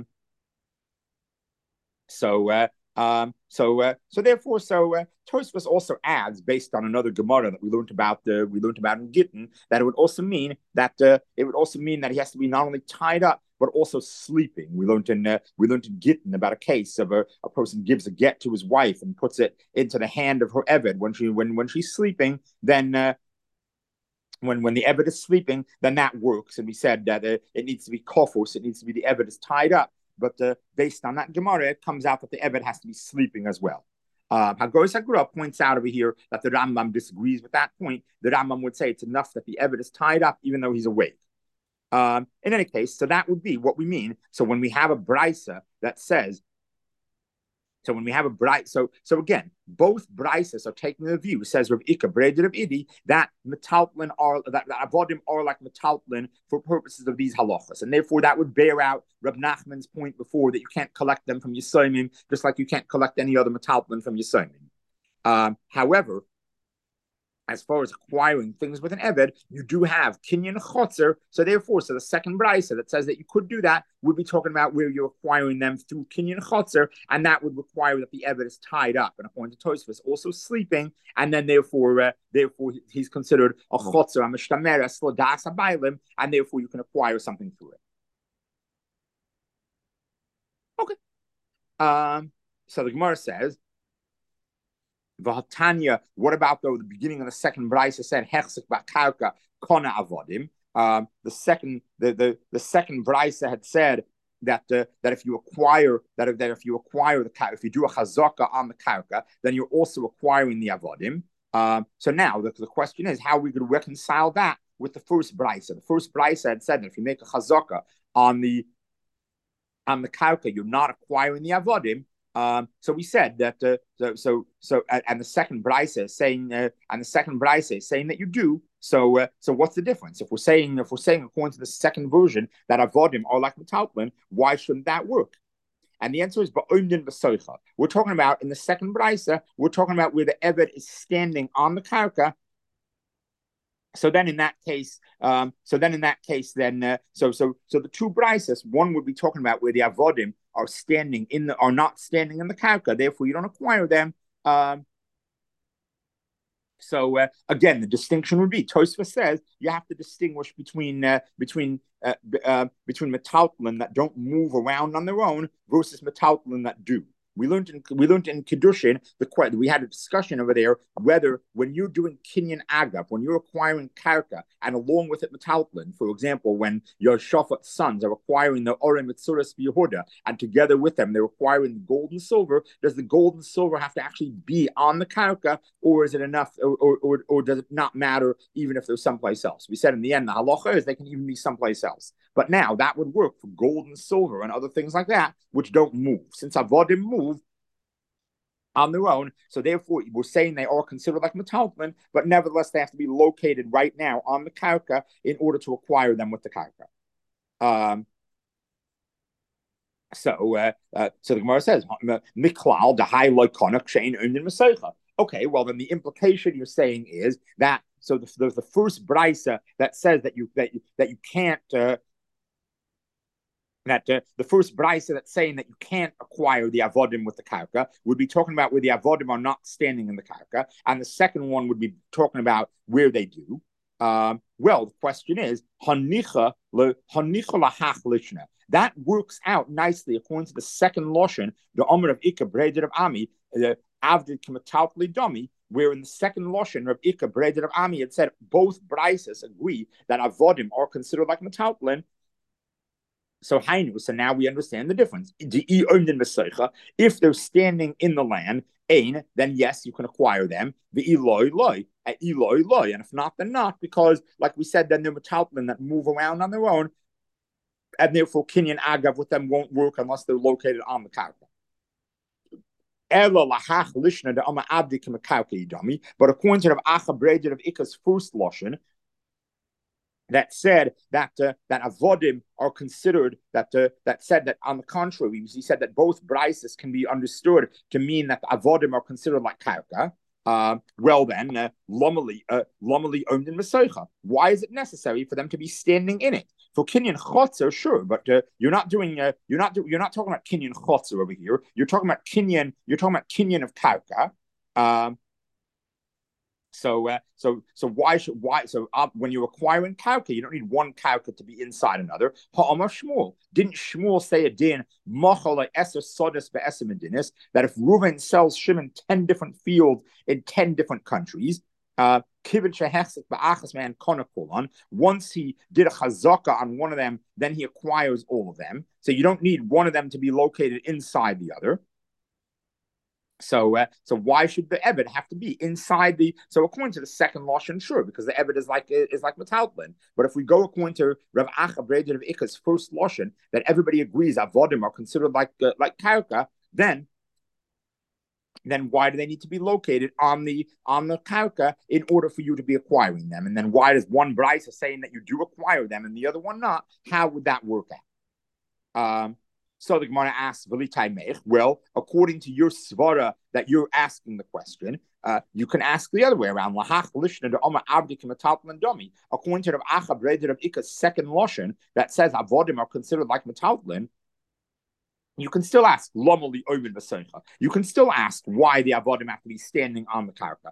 so uh, um, so uh, so therefore, so uh, Tosfos also adds, based on another Gemara that we learned about, uh, we learned about in Gittin, that it would also mean that uh, it would also mean that he has to be not only tied up but also sleeping. We learned in uh, we learned in Gittin about a case of a, a person gives a get to his wife and puts it into the hand of her eved when she when when she's sleeping. Then uh, when when the eved is sleeping, then that works. And we said that uh, it needs to be kofos, it needs to be the eved is tied up. But uh, based on that Gemara, it comes out that the eved has to be sleeping as well. Uh, Hagoros Hagura points out over here that the Rambam disagrees with that point. The Rambam would say it's enough that the eved is tied up even though he's awake. Um, in any case, so that would be what we mean. So when we have a brisa that says, so when we have a bright, so so again, both brises are taking the view, says Rav Ika Breder of Idi, that metaltlin are that, that avodim are like metaltlin for purposes of these halachas, and therefore that would bear out Rav Nachman's point before that you can't collect them from Yisomim, just like you can't collect any other metaltlin from Yisomim. Um, however, as far as acquiring things with an eved, you do have kinyan chotzer. So therefore, so the second brisa that says that you could do that would be talking about where you're acquiring them through kinyan chotzer, and that would require that the eved is tied up. And according to Tosfos, also sleeping, and then therefore, uh, therefore he's considered a chotzer, a mishtameres ladas abaylim, and therefore you can acquire something through it. Okay. Um. So the Gemara says. V'hatanya, what about though the beginning of the second brisa said hechzik b'karka kona avodim? Um, the second, the the the second brisa had said that uh, that if you acquire that if, that if you acquire the if you do a chazaka on the karka, then you're also acquiring the avodim. Um, so now the, the question is how we could reconcile that with the first brisa. The first brisa had said that if you make a chazaka on the on the karka, you're not acquiring the avodim. Um, so we said that. Uh, so so so, and the second brisa is saying, uh, and the second brisa is saying that you do. So uh, so what's the difference? If we're saying if we're saying according to the second version that avodim are like metaltlin, why shouldn't that work? And the answer is ba'omdin b'soicha. We're talking about in the second brisa. We're talking about where the eved is standing on the karka. So then, in that case, um, so then in that case, then uh, so so so the two brises, one would be talking about where the avodim are standing in the are not standing in the karka. Therefore, you don't acquire them. Um, so uh, again, the distinction would be Tosfos says you have to distinguish between uh, between uh, uh, between metaltlin that don't move around on their own versus metaltlin that do. We learned in we learned in Kiddushin the we had a discussion over there whether when you're doing kinyan agav, when you're acquiring karka, and along with it metaltlin, for example, when your Shaphat's sons are acquiring the Orem Mitzuras Yehuda, and together with them they're acquiring the gold and silver, does the gold and silver have to actually be on the karka, or is it enough, or or, or, or does it not matter even if they're someplace else? We said in the end the halacha is they can even be someplace else. But now that would work for gold and silver and other things like that, which don't move. Since avodim move on their own, so therefore we're saying they are considered like metaltlin, but nevertheless they have to be located right now on the karka in order to acquire them with the karka. Um, so, uh, uh, so the Gemara says, "Miklal dahai loikonak shein unin meseicha." Okay, well then the implication you're saying is that so the the, the first brisa that says that you that you, that you can't. Uh, that uh, the first brisa that's saying that you can't acquire the avodim with the karka would be talking about where the avodim are not standing in the karka, and the second one would be talking about where they do. Um, well, the question is hanicha le hanicha lahach lishna. That works out nicely according to the second lashon, the Omer of Ika Breder of Ami, the Avdid Kamatalpli Domi, where in the second lashon of Ika Breder of Ami it said both brises agree that avodim are considered like metaltlin. So Hainu, so now we understand the difference. If they're standing in the land, ain, then yes, you can acquire them. The Eloi loy, Eloi loy, and if not, then not, because like we said, then they're metaltlin that move around on their own, and therefore kinyan agav with them won't work unless they're located on the karka. But according to the Acha Breder of Ika's first lashon, that said that uh, that avodim are considered that uh, that said that on the contrary, he said that both brises can be understood to mean that the avodim are considered like karka. Uh, well then, uh, lomali uh, lomali owned in Maseicha. Why is it necessary for them to be standing in it? For kinyan chotzer, sure, but uh, you're not doing uh, you're not do, you're not talking about kinyan chotzer over here. You're talking about kinyan. You're talking about kinyan of karka. Um, So, uh, so, so why should why? So, uh, when you're acquiring karka, you don't need one karka to be inside another. Ha'amar Shmuel, didn't Shmuel say a din machalei eser sodas be'eser medinas that if Reuven sells Shimon ten different fields in ten different countries, uh, once he did a chazaka on one of them, then he acquires all of them. So you don't need one of them to be located inside the other. So, uh, so why should the eved have to be inside the? So, according to the second lashon, sure, because the eved is like is like metaltlin. But if we go according to Rav Acha Breder of Ika's first lashon, that everybody agrees avodim are considered like uh, like karka, then then why do they need to be located on the on the karka in order for you to be acquiring them? And then why does one brisa saying that you do acquire them and the other one not? How would that work out? Um, So the Gemara asks, well, according to your svara that you're asking the question, uh, you can ask the other way around. According to the Acha Breder of Ika's second lashon that says avodim are considered like metaltlin, you can still ask, you can still ask why the avodim have to be standing on the karka.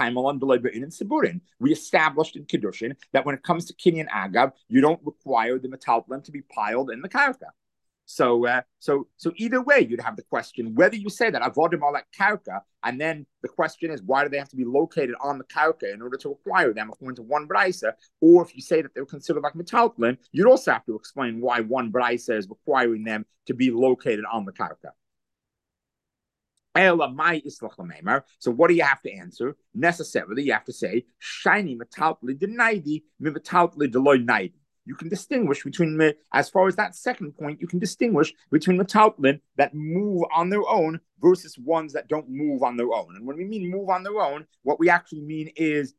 We established in Kiddushin that when it comes to kinyan agav, you don't require the metaltlin to be piled in the karka. So, uh, so, so either way, you'd have the question whether you say that avodim are like karka, and then the question is why do they have to be located on the karka in order to acquire them according to one brisa, or if you say that they're considered like metaltlin, you'd also have to explain why one brisa is requiring them to be located on the karka. So what do you have to answer? Necessarily, you have to say, shiny metalpli denaidi, metalpli deloy naidi. You can distinguish between, as far as that second point, you can distinguish between metalplin that move on their own versus ones that don't move on their own. And when we mean move on their own, what we actually mean is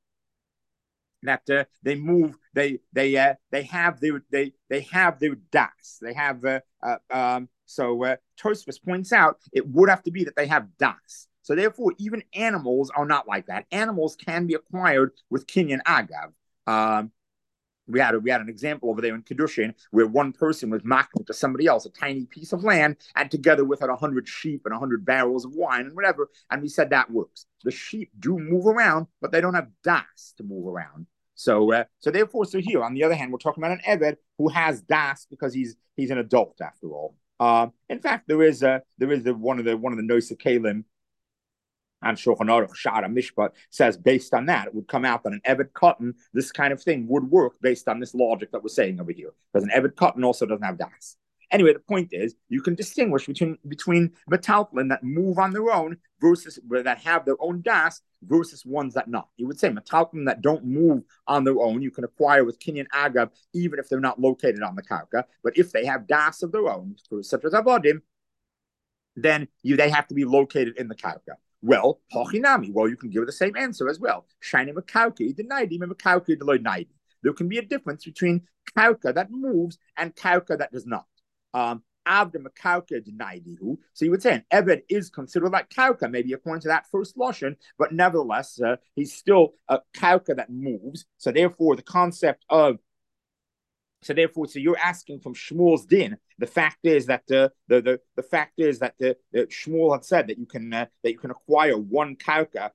that uh, they move, they they uh, they have their they they have their das. They have uh, uh, um, so uh, Tosfos points out it would have to be that they have das. So therefore, even animals are not like that. Animals can be acquired with kinyan agav. Um, we had a, we had an example over there in Kedushin where one person was machmir to somebody else a tiny piece of land, and together with it a hundred sheep and a hundred barrels of wine and whatever. And we said that works. The sheep do move around, but they don't have das to move around. So, uh, so therefore, so here on the other hand, we're talking about an eved who has das because he's he's an adult after all. Uh, in fact, there is uh, there is the one of the one of the Nosa Kalim and Shulchan Aruch Shara Mishpat says based on that it would come out that an eved cotton this kind of thing would work based on this logic that we're saying over here because an eved cotton also doesn't have das. Anyway, the point is you can distinguish between between metalplin that move on their own versus that have their own das versus ones that not. You would say metalplin that don't move on their own you can acquire with kinyan agav even if they're not located on the karka. But if they have das of their own, such as avodim, then you, they have to be located in the karka. Well, pachinami. Well, you can give the same answer as well. Shiny makauki denaidi makauki deloy naidi. There can be a difference between karka that moves and karka that does not. Um, Avda Makauka denaidihu. So you would say an Eved is considered like Kauka, maybe according to that first Lashon, but nevertheless, uh, he's still a Kauka that moves. So therefore, the concept of so therefore, so you're asking from Shmuel's din. The fact is that uh, the the the fact is that the, the Shmuel had said that you can uh, that you can acquire one Kauka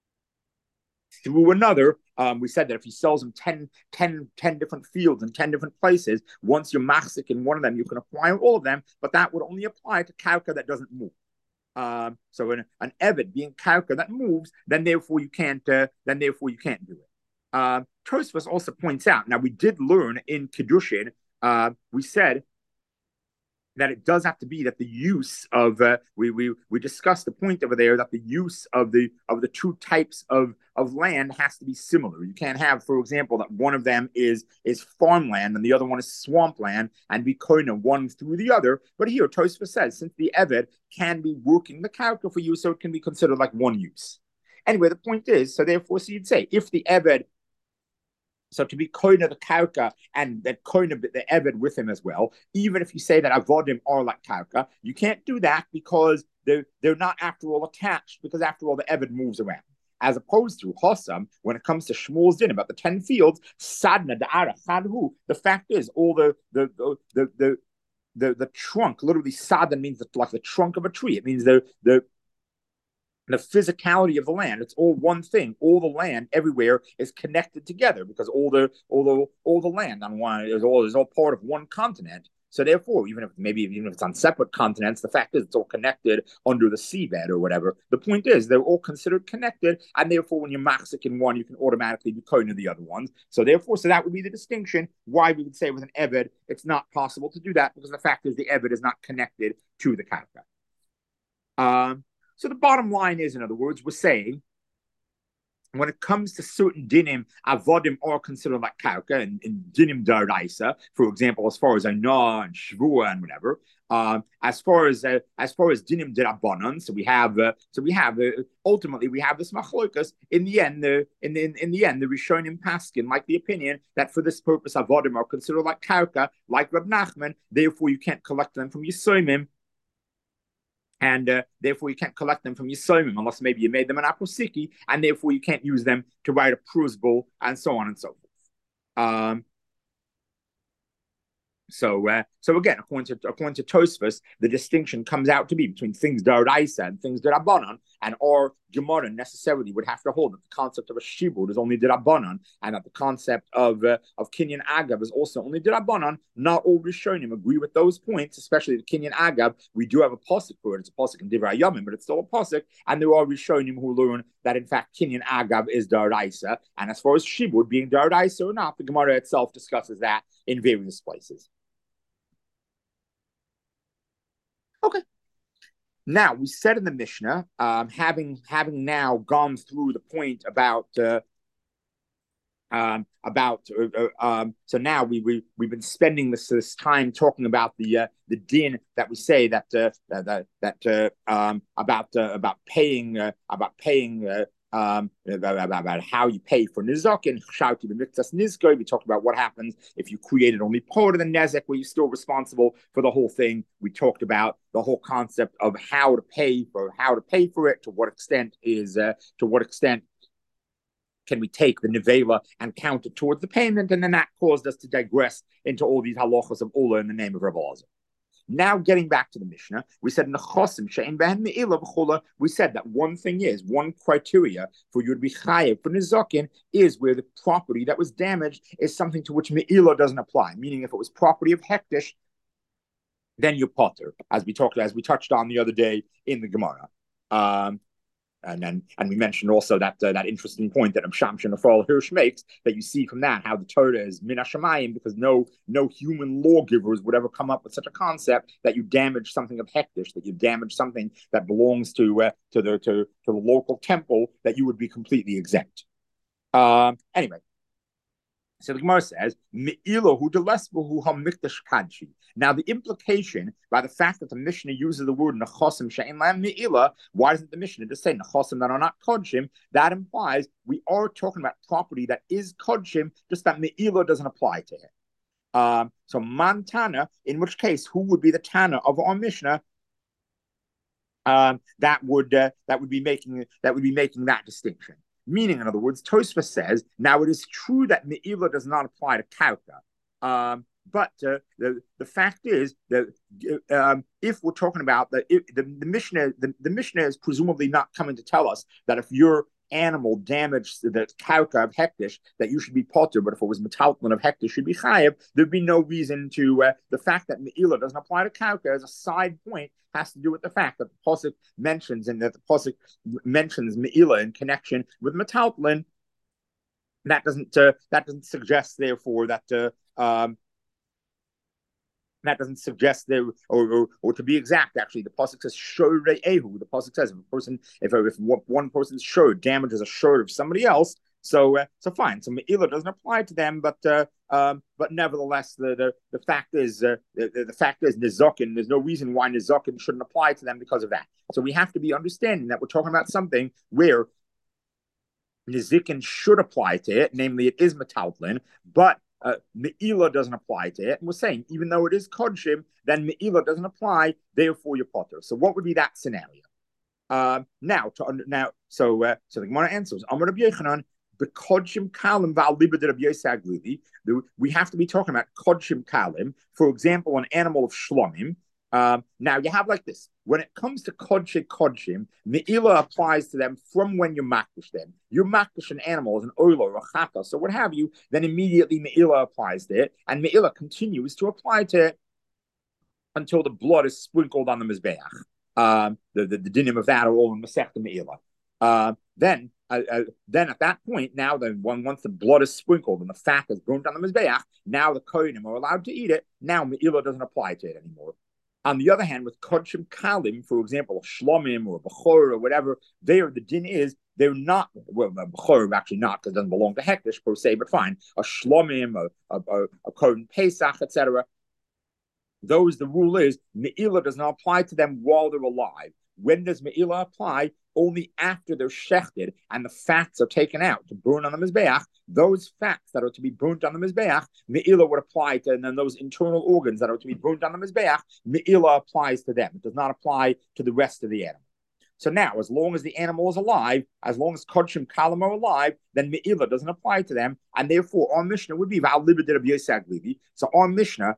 through another. Um, we said that if he sells them ten, ten, ten different fields in ten different places, once you're machzik in one of them, you can acquire all of them, but that would only apply to kauka that doesn't move. Um, so an, an eved being kauka that moves, then therefore you can't, uh, then therefore you can't do it. Um, Tosfos also points out, now we did learn in Kedushin, uh, we said that it does have to be that the use of uh, we we we discussed the point over there that the use of the of the two types of of land has to be similar. You can't have, for example, that one of them is is farmland and the other one is swampland and be koina one through the other. But here Tosfos says since the eved can be working the karka for you, so it can be considered like one use. Anyway, the point is, so therefore, so you'd say if the eved So to be koina the kauka and that koina the eved with him as well, even if you say that avodim are like kauka, you can't do that because they're they're not after all attached, because after all the eved moves around. As opposed to Hossam, when it comes to Shmuel's din about the ten fields, sadna da'ara chadhu. The fact is, all the the the the the, the, the trunk, literally sadna means the, like the trunk of a tree. It means the the the physicality of the land. It's all one thing. All the land everywhere is connected together because all the all the all the land on one is all is all part of one continent. So therefore, even if maybe even if it's on separate continents, the fact is it's all connected under the seabed or whatever. The point is they're all considered connected, and therefore when you're machzik in one, you can automatically be kohen in the other ones. So therefore, so that would be the distinction. Why we would say with an eved, it's not possible to do that because the fact is the eved is not connected to the karka. Um. So the bottom line is, in other words, we're saying when it comes to certain dinim, avodim are considered like karka and, and dinim daraisa, for example, as far as anah and shvua and whatever. Um, as far as uh, as far as dinim derabanan, so we have uh, so we have uh, ultimately we have this machlokas. In the end, the in the in the end, the Rishonim paskin like the opinion that for this purpose avodim are considered like karka, like Reb Nachman. Therefore, you can't collect them from Yisomim. And uh, therefore, you can't collect them from your Yisomim unless maybe you made them an aposiki, and therefore you can't use them to write a prusbul, and so on and so forth. Um, So, uh, so again, according to according to Tosfos, the distinction comes out to be between things daraisa and things derabanan, and our Gemara necessarily would have to hold that the concept of a shibud is only derabanan, and that the concept of uh, of kinyan agav is also only derabanan. Not all Rishonim agree with those points, especially the kinyan agav. We do have a pasuk for it; it's a pasuk in Divrei Yomim, but it's still a pasuk. And there are Rishonim who learn that in fact kinyan agav is daraisa, and as far as shibud being daraisa or not, the Gemara itself discusses that in various places. Okay. Now, we said in the Mishnah, um, having having now gone through the point about uh, um, about uh, uh, um, so now we we we've been spending this this time talking about the uh, the din that we say that uh, that that uh, um, about uh, about paying uh, about paying. Uh, um, about, about how you pay for nizak and shouty b'miktas nizko. We talked about what happens if you created only part of the nezek, where you're still responsible for the whole thing. We talked about the whole concept of how to pay for how to pay for it. To what extent is uh, to what extent can we take the nevela and count it towards the payment? And then that caused us to digress into all these halachas of Ula in the name of Rabbi Elazar. Now, getting back to the Mishnah, we said we said that one thing is, one criteria for you to be chayev for nizakin is where the property that was damaged is something to which me'ilah doesn't apply. Meaning, if it was property of hektish, then you're potter, as we talked, as we touched on the other day in the Gemara. Um, And then, and we mentioned also that uh, that interesting point that Amshamshin Afal Hirsch makes, that you see from that how the Torah is min hashamayim, because no no human lawgivers would ever come up with such a concept that you damage something of hektish, that you damage something that belongs to uh, to the to, to the local temple, that you would be completely exempt. Um, anyway. So the Gemara says, now the implication by the fact that the Mishnah uses the word nechosim she'en lahem me'ilah, why doesn't the Mishnah just say nechosim that are not kodshim? That implies we are talking about property that is kodshim, just that me'ilah doesn't apply to it. Um, so mantana, in which case, who would be the tana of our Mishnah? Um, that would uh, that would be making that would be making that distinction. Meaning, in other words, Tosfos says, now it is true that me'ilah does not apply to kauka, um, but uh, the the fact is that um, if we're talking about the the, the Mishnah, the, the Mishnah is presumably not coming to tell us that if your animal damaged the kauka of hektish, that you should be potter, but if it was metaltlin of hektish, should be chayev. There'd be no reason to uh, the fact that me'ilah doesn't apply to kauka as a side point has to do with the fact that the pasuk mentions and that the pasuk mentions me'ilah in connection with metaltlin. That doesn't uh, that doesn't suggest, therefore, that uh, um, that doesn't suggest there, or, or, or to be exact, actually, the pasuk says shor ehu. The pasuk says if a person, if if one person's shor damages a shor of somebody else, so uh, so fine. So me'ilah doesn't apply to them, but uh, um, but nevertheless, the the, the fact is uh, the, the fact is nizakin. There's no reason why nizakin shouldn't apply to them because of that. So we have to be understanding that we're talking about something where nizikin should apply to it, namely it is metaltlin, but Uh, me'ilah doesn't apply to it. And we're saying, even though it is kodshim, then me'ilah doesn't apply, therefore you're potter. So what would be that scenario? Uh, now, to under, now, so uh, so the Gemara answers, Amar Rabbi Yochanan, the kodshim kalim v'al liba de Rabbi Yosef Aglili. We have to be talking about kodshim kalim, for example, an animal of shlomim. Um, now you have like this. When it comes to kodshim kodshim, me'ilah applies to them from when you makdish them. You makdish an animal as an oila or a chaka, so what have you, then immediately me'ilah applies to it, and me'ilah continues to apply to it until the blood is sprinkled on the mizbeach. Um, the, the the dinim of that are all in Masechta Me'ilah. Uh, then uh, uh, then at that point, now then one once the blood is sprinkled and the fat is burnt on the mizbeach, now the kohenim are allowed to eat it. Now me'ilah doesn't apply to it anymore. On the other hand, with kodshim kalim, for example, a shlomim or a bechor or whatever, there the din is they're not, well, a bechor actually not because it doesn't belong to hektish per se, but fine, a shlomim, a a, a, a kohen pesach, et cetera. Those, the rule is me'ilah does not apply to them while they're alive. When does me'ilah apply? Only after they're shechted and the fats are taken out to burn on the mizbeach. Those fats that are to be burnt on the mizbeach, me'ilah would apply to, and then those internal organs that are to be burnt on the mizbeach, me'ilah applies to them. It does not apply to the rest of the animal. So now, as long as the animal is alive, as long as kodshim kalim are alive, then me'ilah doesn't apply to them, and therefore our Mishnah would be v'al liba de Rabbi Yosef Aglili. So our Mishnah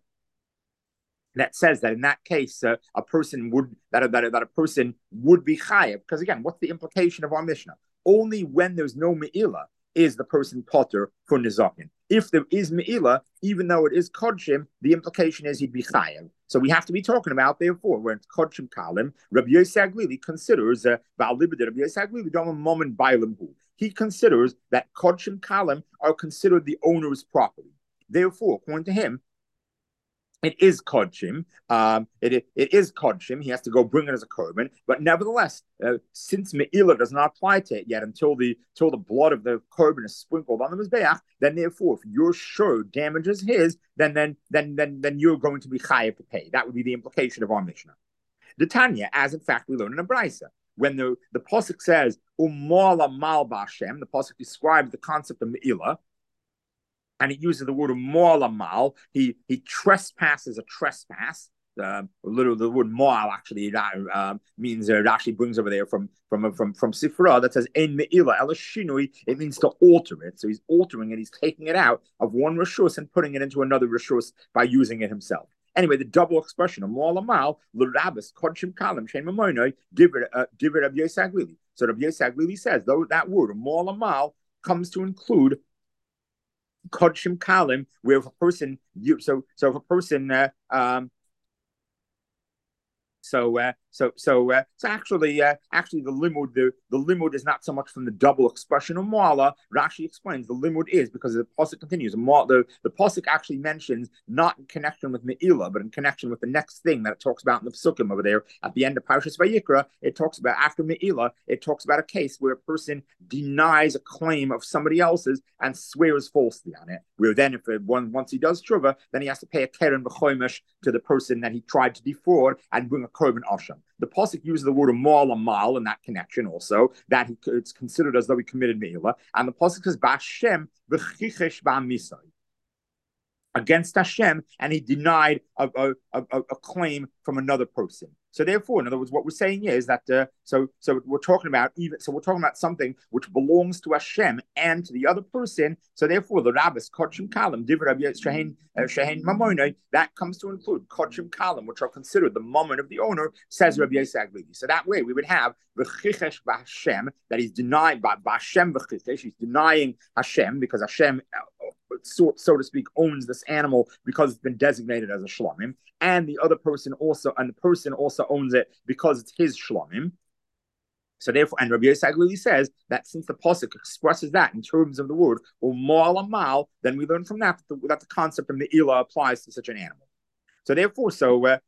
that says that in that case uh, a person would that, that, that a person would be chayev, because again, what's the implication of our Mishnah? Only when there's no me'ilah is the person potter for nizakin. If there is me'ilah, even though it is kodshim, the implication is he'd be chayev. So we have to be talking about, therefore, when it's kodshim kalim, Rabbi Yosef Aglili considers uh, Rabbi Yosef Aglili, he considers that kodshim kalim are considered the owner's property. Therefore, according to him, it is kodshim. Um, it, it it is kodshim. He has to go bring it as a korban. But nevertheless, uh, since me'ilah does not apply to it yet until the until the blood of the korban is sprinkled on the mizbeach, then therefore, if your shur damages his, then then then then then you're going to be chayav to pay. That would be the implication of our Mishnah. The Tanya, as in fact we learn in a brisa, when the the pasuk says umala mal b'Hashem, the pasuk describes the concept of me'ilah. And he uses the word mal. He he trespasses a trespass. Uh, little the word mal actually uh, means uh, it actually brings over there from from from from Sifra that says en meila el shinui. It means to alter it. So he's altering it. He's taking it out of one rishus and putting it into another rishus by using it himself. Anyway, the double expression of mal amal l'rabis kodshim kalim shem amoinoi divrei divrei Rabbi Yosef Aglili. So Rabbi Yosef Aglili says though that word mal amal comes to include kodshim kalim, where if a person, you, so so if a person, uh, um, so uh, so so uh, so actually, uh, actually the limud, the the limud is not so much from the double expression of mala. Rashi explains the limud is because the pasuk continues. The the pasuk actually mentions not in connection with me'ilah, but in connection with the next thing that it talks about in the psukim over there at the end of Parshas Vayikra. It talks about after me'ilah. It talks about a case where a person denies a claim of somebody else's and swears falsely on it. Where then, if it, one once he does tshuva, then he has to pay a keren b'choimish to the person that he tried to defraud and bring a korban asham. The pasuk uses the word mal amal in that connection also, that he, it's considered as though he committed me'ilah. And the pasuk says b'Hashem v'chichesh ba'misai, against Hashem, and he denied a, a, a, a claim from another person. So therefore, in other words, what we're saying is that uh, so so we're talking about even so we're talking about something which belongs to Hashem and to the other person. So therefore, the rabbis kodshim kalim divrei shehen shehen mamonai, that comes to include kodshim kalim, which are considered the mammon of the owner, says Rabbi Yosef Aglili. So that way, we would have v'chichesh b'Hashem, that he's denying by Hashem v'chichesh, he's denying Hashem because Hashem, So, so to speak, owns this animal because it's been designated as a shlomim, and the other person also, and the person also owns it because it's his shlomim. So therefore, and Rabbi Yosef Aglili says that since the pasuk expresses that in terms of the word umal amal, then we learn from that that the, that the concept of me'ilah applies to such an animal. So therefore, so. Uh,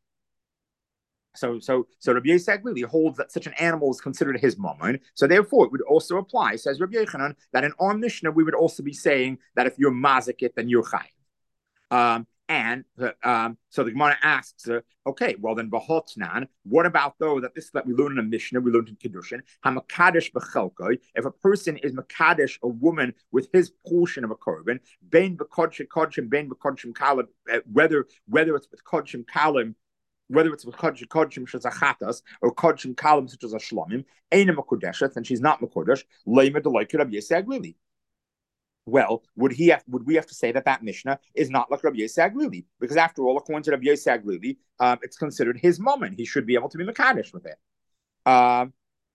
So, so, so Rabbi Yosef Aglili holds that such an animal is considered his mammon. So, therefore, it would also apply, says Rabbi Yochanan, that in our Mishnah we would also be saying that if you're mazik it, then you're chayiv. Um, and uh, um, so the Gemara asks, uh, okay, well then, b'hotnan, what about though that this that we learn in a Mishnah, we learned in Kiddushin, hamakadesh b'chelkoi, if a person is makadesh a woman with his portion of a korban, bein b'kodshim kodshim, bein b'kodshim kalim, uh, whether whether it's with kodshim kalim, whether it's with kodshim kodshim shazachatas or kodshim kalim such as a shlomim, ain't makudeshet, and she's not makudesh. Leima deloike Rabbi Yosef Aglili. Well, would he have? Would we have to say that that Mishnah is not like Rabbi Yosef Aglili? Because after all, according to Rabbi Yosef Aglili, um, it's considered his mammon. He should be able to be makadesh with it. Um,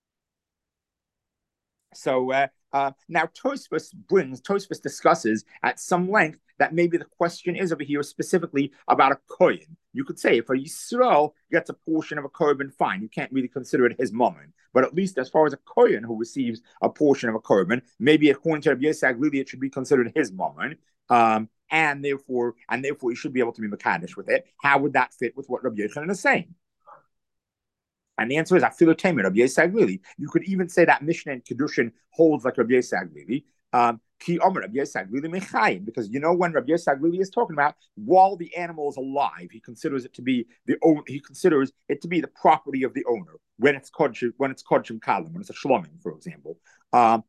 so uh, uh, now Tosfos brings, Tosfos discusses at some length that maybe the question is over here specifically about a kohen. You could say if a Yisrael gets a portion of a korban, fine, you can't really consider it his mammon. But at least as far as a kohen who receives a portion of a korban, maybe according to Rabbi Yosef Aglili, it should be considered his mammon. Um, and therefore, and therefore, he should be able to be mekadesh with it. How would that fit with what Rabbi Yochanan is saying? And the answer is afilu temer Rabbi Yosef Aglili. You could even say that Mishnah and Kiddushin holds like Rabbi Yosef Aglili. Um, because you know when Rabbi Yosef Aglili is talking about while the animal is alive, he considers it to be the own. He considers it to be the property of the owner when it's kodshim, when it's kodshim kalim, when it's a shlomim, for example. Um,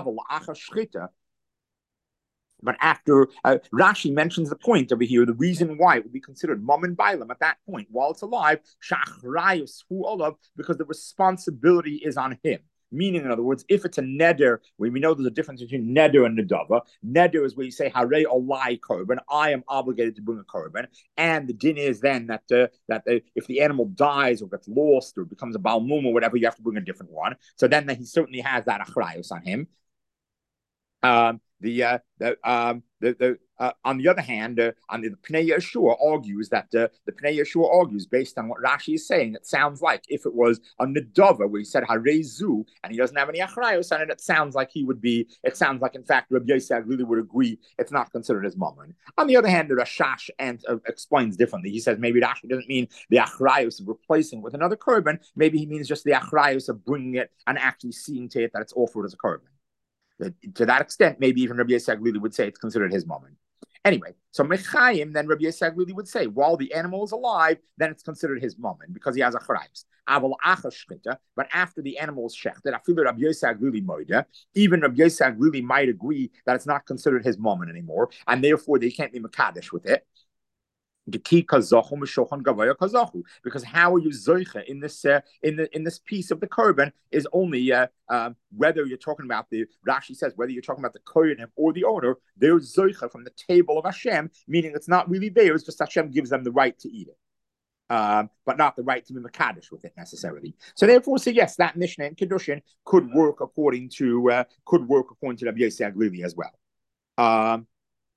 But after uh, Rashi mentions the point over here, the reason why it would be considered mom and bailam at that point while it's alive, because the responsibility is on him. Meaning, in other words, if it's a neder, we know there's a difference between neder and nedava. Neder is where you say harei olai korban, I am obligated to bring a korban, and the din is then that uh, that uh, if the animal dies or gets lost or becomes a balmum or whatever, you have to bring a different one. So then he certainly has that achrayos on him. Um, the uh, the um the the uh, on the other hand, uh, on the, the Pnei Yeshua argues that uh, the Pnei Yeshua argues based on what Rashi is saying. It sounds like if it was a Nedava where he said Harezu and he doesn't have any Achrayos on it, it sounds like he would be. It sounds like in fact Rabbi Yosef really would agree it's not considered as Mammon. On the other hand, the Rashash and uh, explains differently. He says maybe Rashi doesn't mean the Achrayos of replacing with another korban. Maybe he means just the Achrayos of bringing it and actually seeing to it that it's offered as a korban. To that extent, maybe even Rabbi Yosef really would say it's considered his Mammon. Anyway, so Mechayim, then Rabbi Yosef really would say, while the animal is alive, then it's considered his Mammon because he has a Achrayos. But after the animal is shechted, I feel that Rabbi Yosef really moida. Even Rabbi Yosef really might agree that it's not considered his Mammon anymore, and therefore they can't be Mekadesh with it. Because how are you zoicha in this uh, in the in this piece of the korban is only uh, uh, whether you're talking about the Rashi says whether you're talking about the kohenim or the owner, they're zoicha from the table of Hashem, meaning it's not really theirs, just Hashem gives them the right to eat it, um, but not the right to be mekadesh with it necessarily. So therefore, so yes, that Mishnah in Kiddushin could work according to uh, could work according to Rabbi Yosef Aglili as well. Um,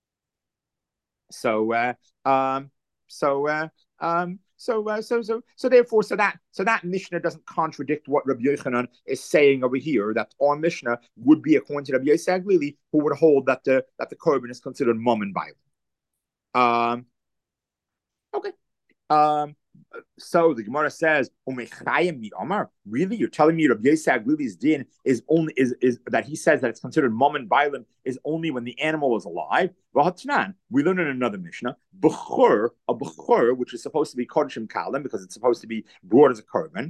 so. Uh, um, So, uh, um, so, uh, so, so, so, therefore, so that, so that Mishnah doesn't contradict what Rabbi Yochanan is saying over here. That our Mishnah would be according to Rabbi Yosef Aglili, who would hold that the that the korban is considered mammon violent. Um, okay. Um, so the Gemara says, really, you're telling me Rabbi Yosef Aglili's din is only is is that he says that it's considered mammon violent is only when the animal is alive. We learn in another Mishnah, bechor, a bechor, which is supposed to be kodshim kalim because it's supposed to be brought as a korban.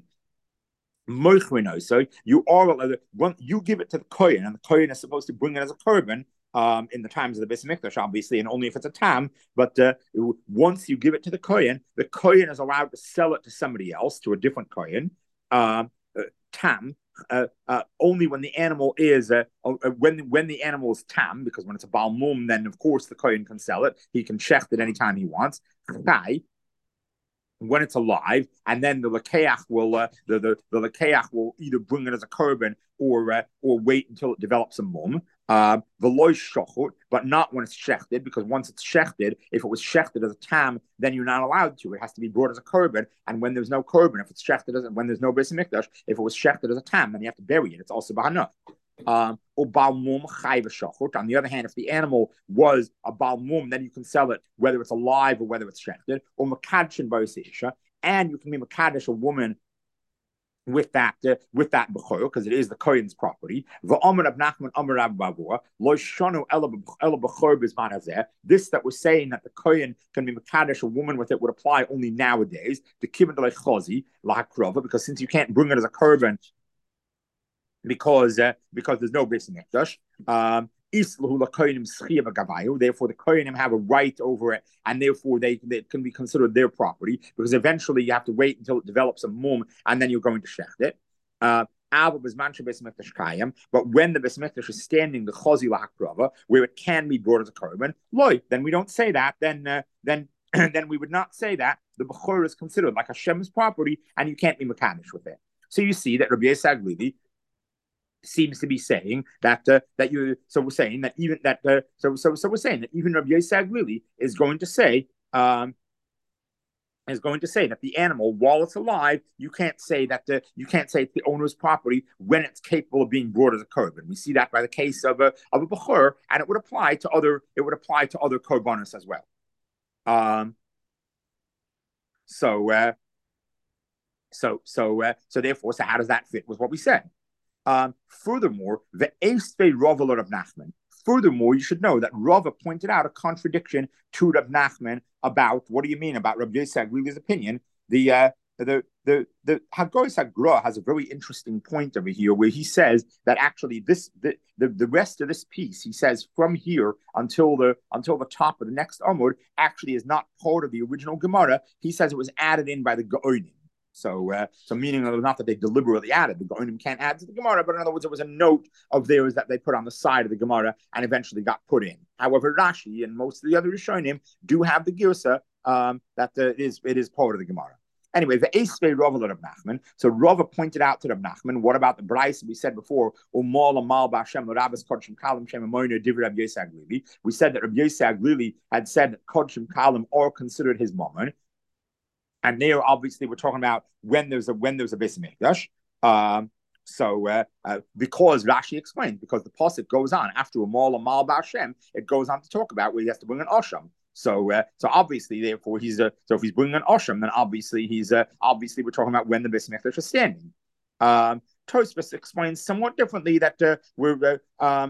So you are you give it to the kohen, and the kohen is supposed to bring it as a korban. Um, in the times of the Beis Mikdash, obviously, and only if it's a tam. But uh, once you give it to the kohen, the kohen is allowed to sell it to somebody else, to a different kohen. Um, uh, tam uh, uh, only when the animal is uh, uh, when when the animal is tam, because when it's a balmum, then of course the kohen can sell it. He can shecht it anytime he wants. Chai, when it's alive, and then the lekeach will uh, the the the lekeach will either bring it as a korban or uh, or wait until it develops a mum. Uh, but not when it's shechted, because once it's shechted, if it was shechted as a tam, then you're not allowed to. It has to be brought as a korban, and when there's no korban, if it's shechted as when there's no Beis Mikdash, if it was shechted as a tam, then you have to bury it. It's also bahana. Um, on the other hand, if the animal was a balmum, then you can sell it whether it's alive or whether it's shechted. Or makadshin b'isha, and you can be makadesh a woman with that uh, with that bechor, because it is the kohen's property. This that was saying that the kohen can be mekadesh a woman with it would apply only nowadays. The kibbutz lahakrova, because since you can't bring it as a korban because uh, because there's no Beis Mikdash. Um, Therefore, the kohenim have a right over it, and therefore they, they can be considered their property, because eventually you have to wait until it develops a mum, and then you're going to shecht it. Uh, but when the Beis Mikdash is standing, the chosi lahakrava, where it can be brought as a korban, loy, then we don't say that. Then, uh, then, then we would not say that the bechor is considered like Hashem's property, and you can't be mekadesh with it. So you see that Rabbi Yosef Aglili seems to be saying that uh, that you so we're saying that even that uh, so so so we're saying that even Rabbi Yosef Aglili is going to say um is going to say that the animal, while it's alive, you can't say that the, you can't say it's the owner's property when it's capable of being brought as a korban. We see that by the case of a of a bechor, and it would apply to other it would apply to other korbanos as well. Um. So uh, so so uh, so therefore, so how does that fit with what we said? Um, furthermore, the Eistve Rava Rav Nachman. Furthermore, you should know that Rava pointed out a contradiction to Rav Nachman about what do you mean about Rabbi Yosef Aglili's opinion. The uh, the the the Hagoros Hagra has a very interesting point over here where he says that actually this the, the the rest of this piece, he says from here until the until the top of the next Amud actually is not part of the original Gemara. He says it was added in by the Gaonim. So, uh, so meaning not that they deliberately added, the Gaonim can't add to the Gemara, but in other words, it was a note of theirs that they put on the side of the Gemara and eventually got put in. However, Rashi and most of the other Rishonim do have the Girsa um, that uh, it is it is part of the Gemara. Anyway, the Eisvei Rava Rav Nachman. So Rava pointed out to Rav Nachman, what about the Bryce we said before? We said that Rav Yosef Aglili had said that Kodshim Kalim are considered his moment. And there, obviously, we're talking about when there's a when there's a Beis Mikdash. Um, so uh, uh, because Rashi explained, because the pasuk goes on after Umal Amal B'Hashem, it goes on to talk about where he has to bring an Osham. So, uh, so obviously, therefore, he's uh, so if he's bringing an Osham, then obviously he's uh, obviously we're talking about when the Beis Mikdash is standing. Um, Tosfos explains somewhat differently that uh, we're uh, um,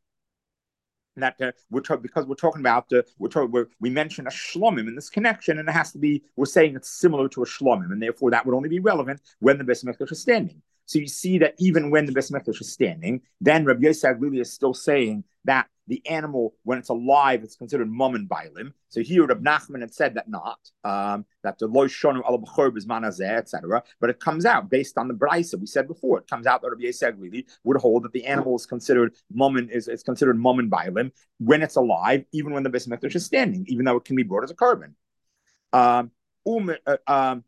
that uh, we're talking because we're talking about uh, we're talking we're, we mentioned a shlomim in this connection, and it has to be we're saying it's similar to a shlomim, and therefore that would only be relevant when the Beis Mikdash is standing. So you see that even when the Beis Mikdash is standing, then Rabbi Yosef Aglili is still saying that the animal, when it's alive, it's considered mammon bailim. So here Rabbi Nachman had said that not, um, that the lo shonu ala b'chor b'zman hazeh, et cetera. But it comes out based on the brisa we said before. It comes out that Rabbi Yosef Aglili would hold that the animal is considered mammon is is considered mammon bailim when it's alive, even when the Beis Mikdash is standing, even though it can be brought as a korban. Um, um, uh, um,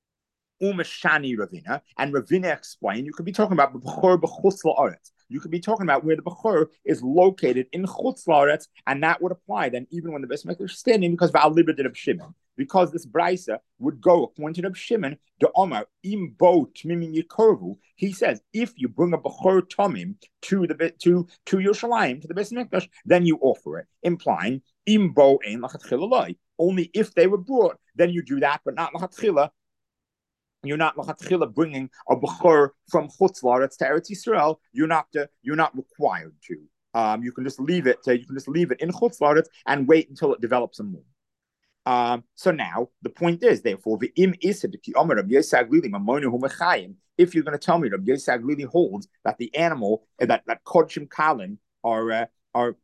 Umashani Ravina, and Ravina explained you could be talking about B'chor b'chutz la'aretz. You could be talking about where the B'chor is located in chutz la'aretz, and that would apply then even when the Beis Mikdash is standing, because Va'alibra did Reb Shimon, because this brisa would go according to Reb Shimon, the Omar im bo tmimim yikorvu. He says if you bring a B'chor tomim to the to to Yerushalayim to the Beis Mikdash, then you offer it, implying im bo ein lachatchila loy. Only if they were brought, then you do that, but not lachatchila. You're not lachatchila bringing a bechor from Chutz La'aretz to Eretz Yisrael. You're not uh, you're not required to. Um, you can just leave it. Uh, you can just leave it in Chutz La'aretz and wait until it develops some more. Um, so now the point is, therefore, the im isid ki omer Rabbi Yosef Aglili mamonu hu mechayim. If you're going to tell me Rabbi Yosef Aglili holds that the animal uh, that that kodshim kalim are uh, are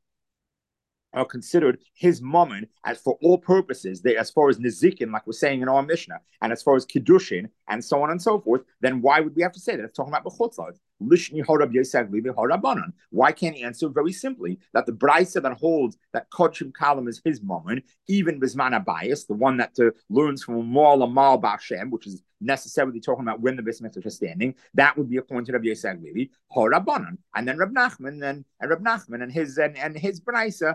are considered his mammon as for all purposes, they, as far as nizikin, like we're saying in our Mishnah, and as far as kiddushin, and so on and so forth, then why would we have to say that? It's talking about b'chutzlars. Lishni horab Yosef Aglili horabanan. Why can't he answer very simply that the brisa that holds that kodshim kalim is his mammon, even bisman abayis, the one that uh, learns from Mal Amal B'Hashem, which is necessarily talking about when the Beis Mikdash is standing, that would be according to Rabbi Yosef Aglili horabanan, and then Reb Nachman and, and Reb Nachman and his and, and his brisa.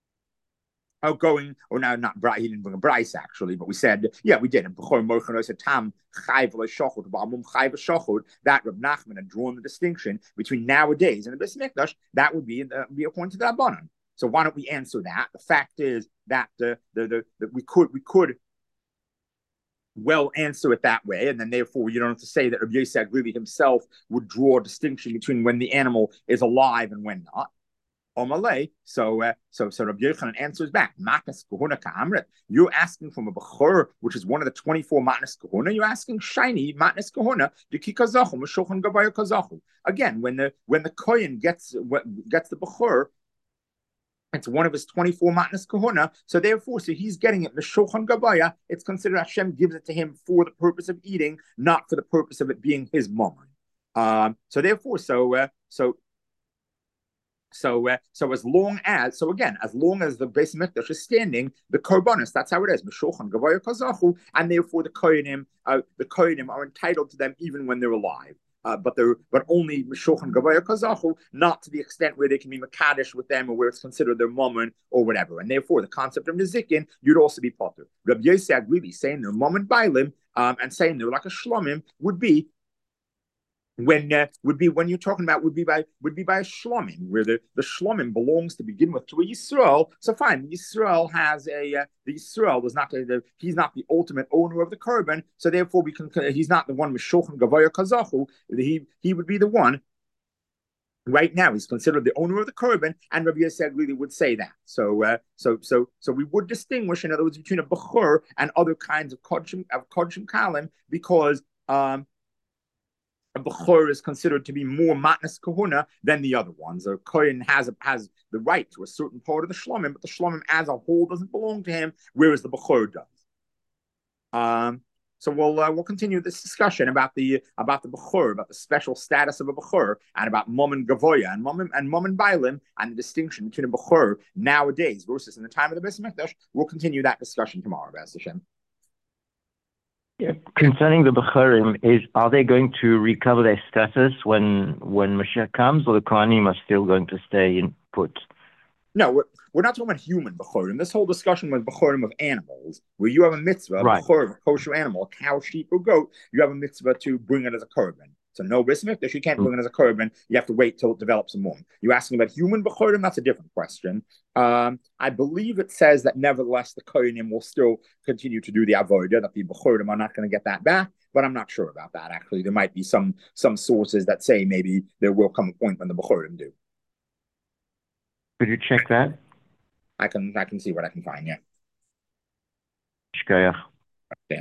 Oh, going, or no, not he didn't bring a Bryce actually, but we said, yeah, we did. And B'chor Mochanos said Tam Chayv L'Shachud, Ba'amum Chayv L'Shachud, that Reb Nachman had drawn the distinction between nowadays and the Beis Mikdash, that would be, uh, be according to the Rabbanan. So why don't we answer that? The fact is that uh, the, the, the, we could, we could well answer it that way, and then therefore you don't have to say that Rabbi Yosef Aglili himself would draw a distinction between when the animal is alive and when not. Omalei, so uh, so so Rabbi Yochanan answers back. Matnas kahuna ka'amrit. You're asking from a bechor, which is one of the twenty-four matnas kahuna. You're asking shiny matnas kahuna to kikazachu meshulchan gabaya kazachu. Again, when the when the kohen gets gets the bechor, it's one of his twenty-four matnas kahuna. So therefore, so he's getting it meshulchan gabaya. It's considered Hashem gives it to him for the purpose of eating, not for the purpose of it being his mammon. Um, so therefore, so uh, so. So, uh, so as long as, so again, as long as the Beis Mikdash is standing, the korbanos, that's how it is, Meshulchan Gavaya Kazachu, and therefore the kohenim, uh, the kohenim are entitled to them even when they're alive. Uh, but they're but only Meshulchan Gavaya Kazachu, not to the extent where they can be Makadish with them or where it's considered their mammon or whatever. And therefore, the concept of Nezikin, you'd also be potter. Rabbi Yosef Aglili saying they're mammon bailim um, and saying they're like a shlomim would be. When uh, would be when you're talking about would be by would be by a shlomim, where the, the shlomim belongs to begin with to a Yisrael. So fine, Yisrael has a uh, the Yisrael is not the, the he's not the ultimate owner of the korban. So therefore, we can he's not the one with shulchan gavaya kazachu. He he would be the one. Right now, he's considered the owner of the korban, and Rabbi Yosef really would say that. So, uh, so, so, so we would distinguish, in other words, between a bechor and other kinds of kodshim of kodshim kalim, because um. a bechor is considered to be more matnas kahuna than the other ones. A kohen has a, has the right to a certain part of the shlomim, but the shlomim as a whole doesn't belong to him, whereas the bechor does. Um, so we'll uh, we'll continue this discussion about the about the bechor, about the special status of a bechor, and about mammon gavoya and mammon and mammon bailim, and the distinction between a bechor nowadays versus in the time of the Beis Mikdash. We'll continue that discussion tomorrow, B'ez Hashem. Yeah. Concerning the Bechorim, is are they going to recover their status when when Mashiach comes, or the Kohanim are still going to stay in put? No, we're, we're not talking about human Bechorim. This whole discussion was Bechorim of animals, where you have a mitzvah, a Right. Bechor, a kosher animal, a cow, sheep, or goat, you have a mitzvah to bring it as a korban. So no bismith, if you can't Mm. bring it as a korban, you have to wait till it develops some more. You're asking about human Bechorim, that's a different question. Um, I believe it says that nevertheless the Kohanim will still continue to do the avodah, that the Bechorim are not going to get that back, but I'm not sure about that, actually. There might be some some sources that say maybe there will come a point when the Bechorim do. Could you check that? I can I can see what I can find, yeah. Shkoyach. Yeah.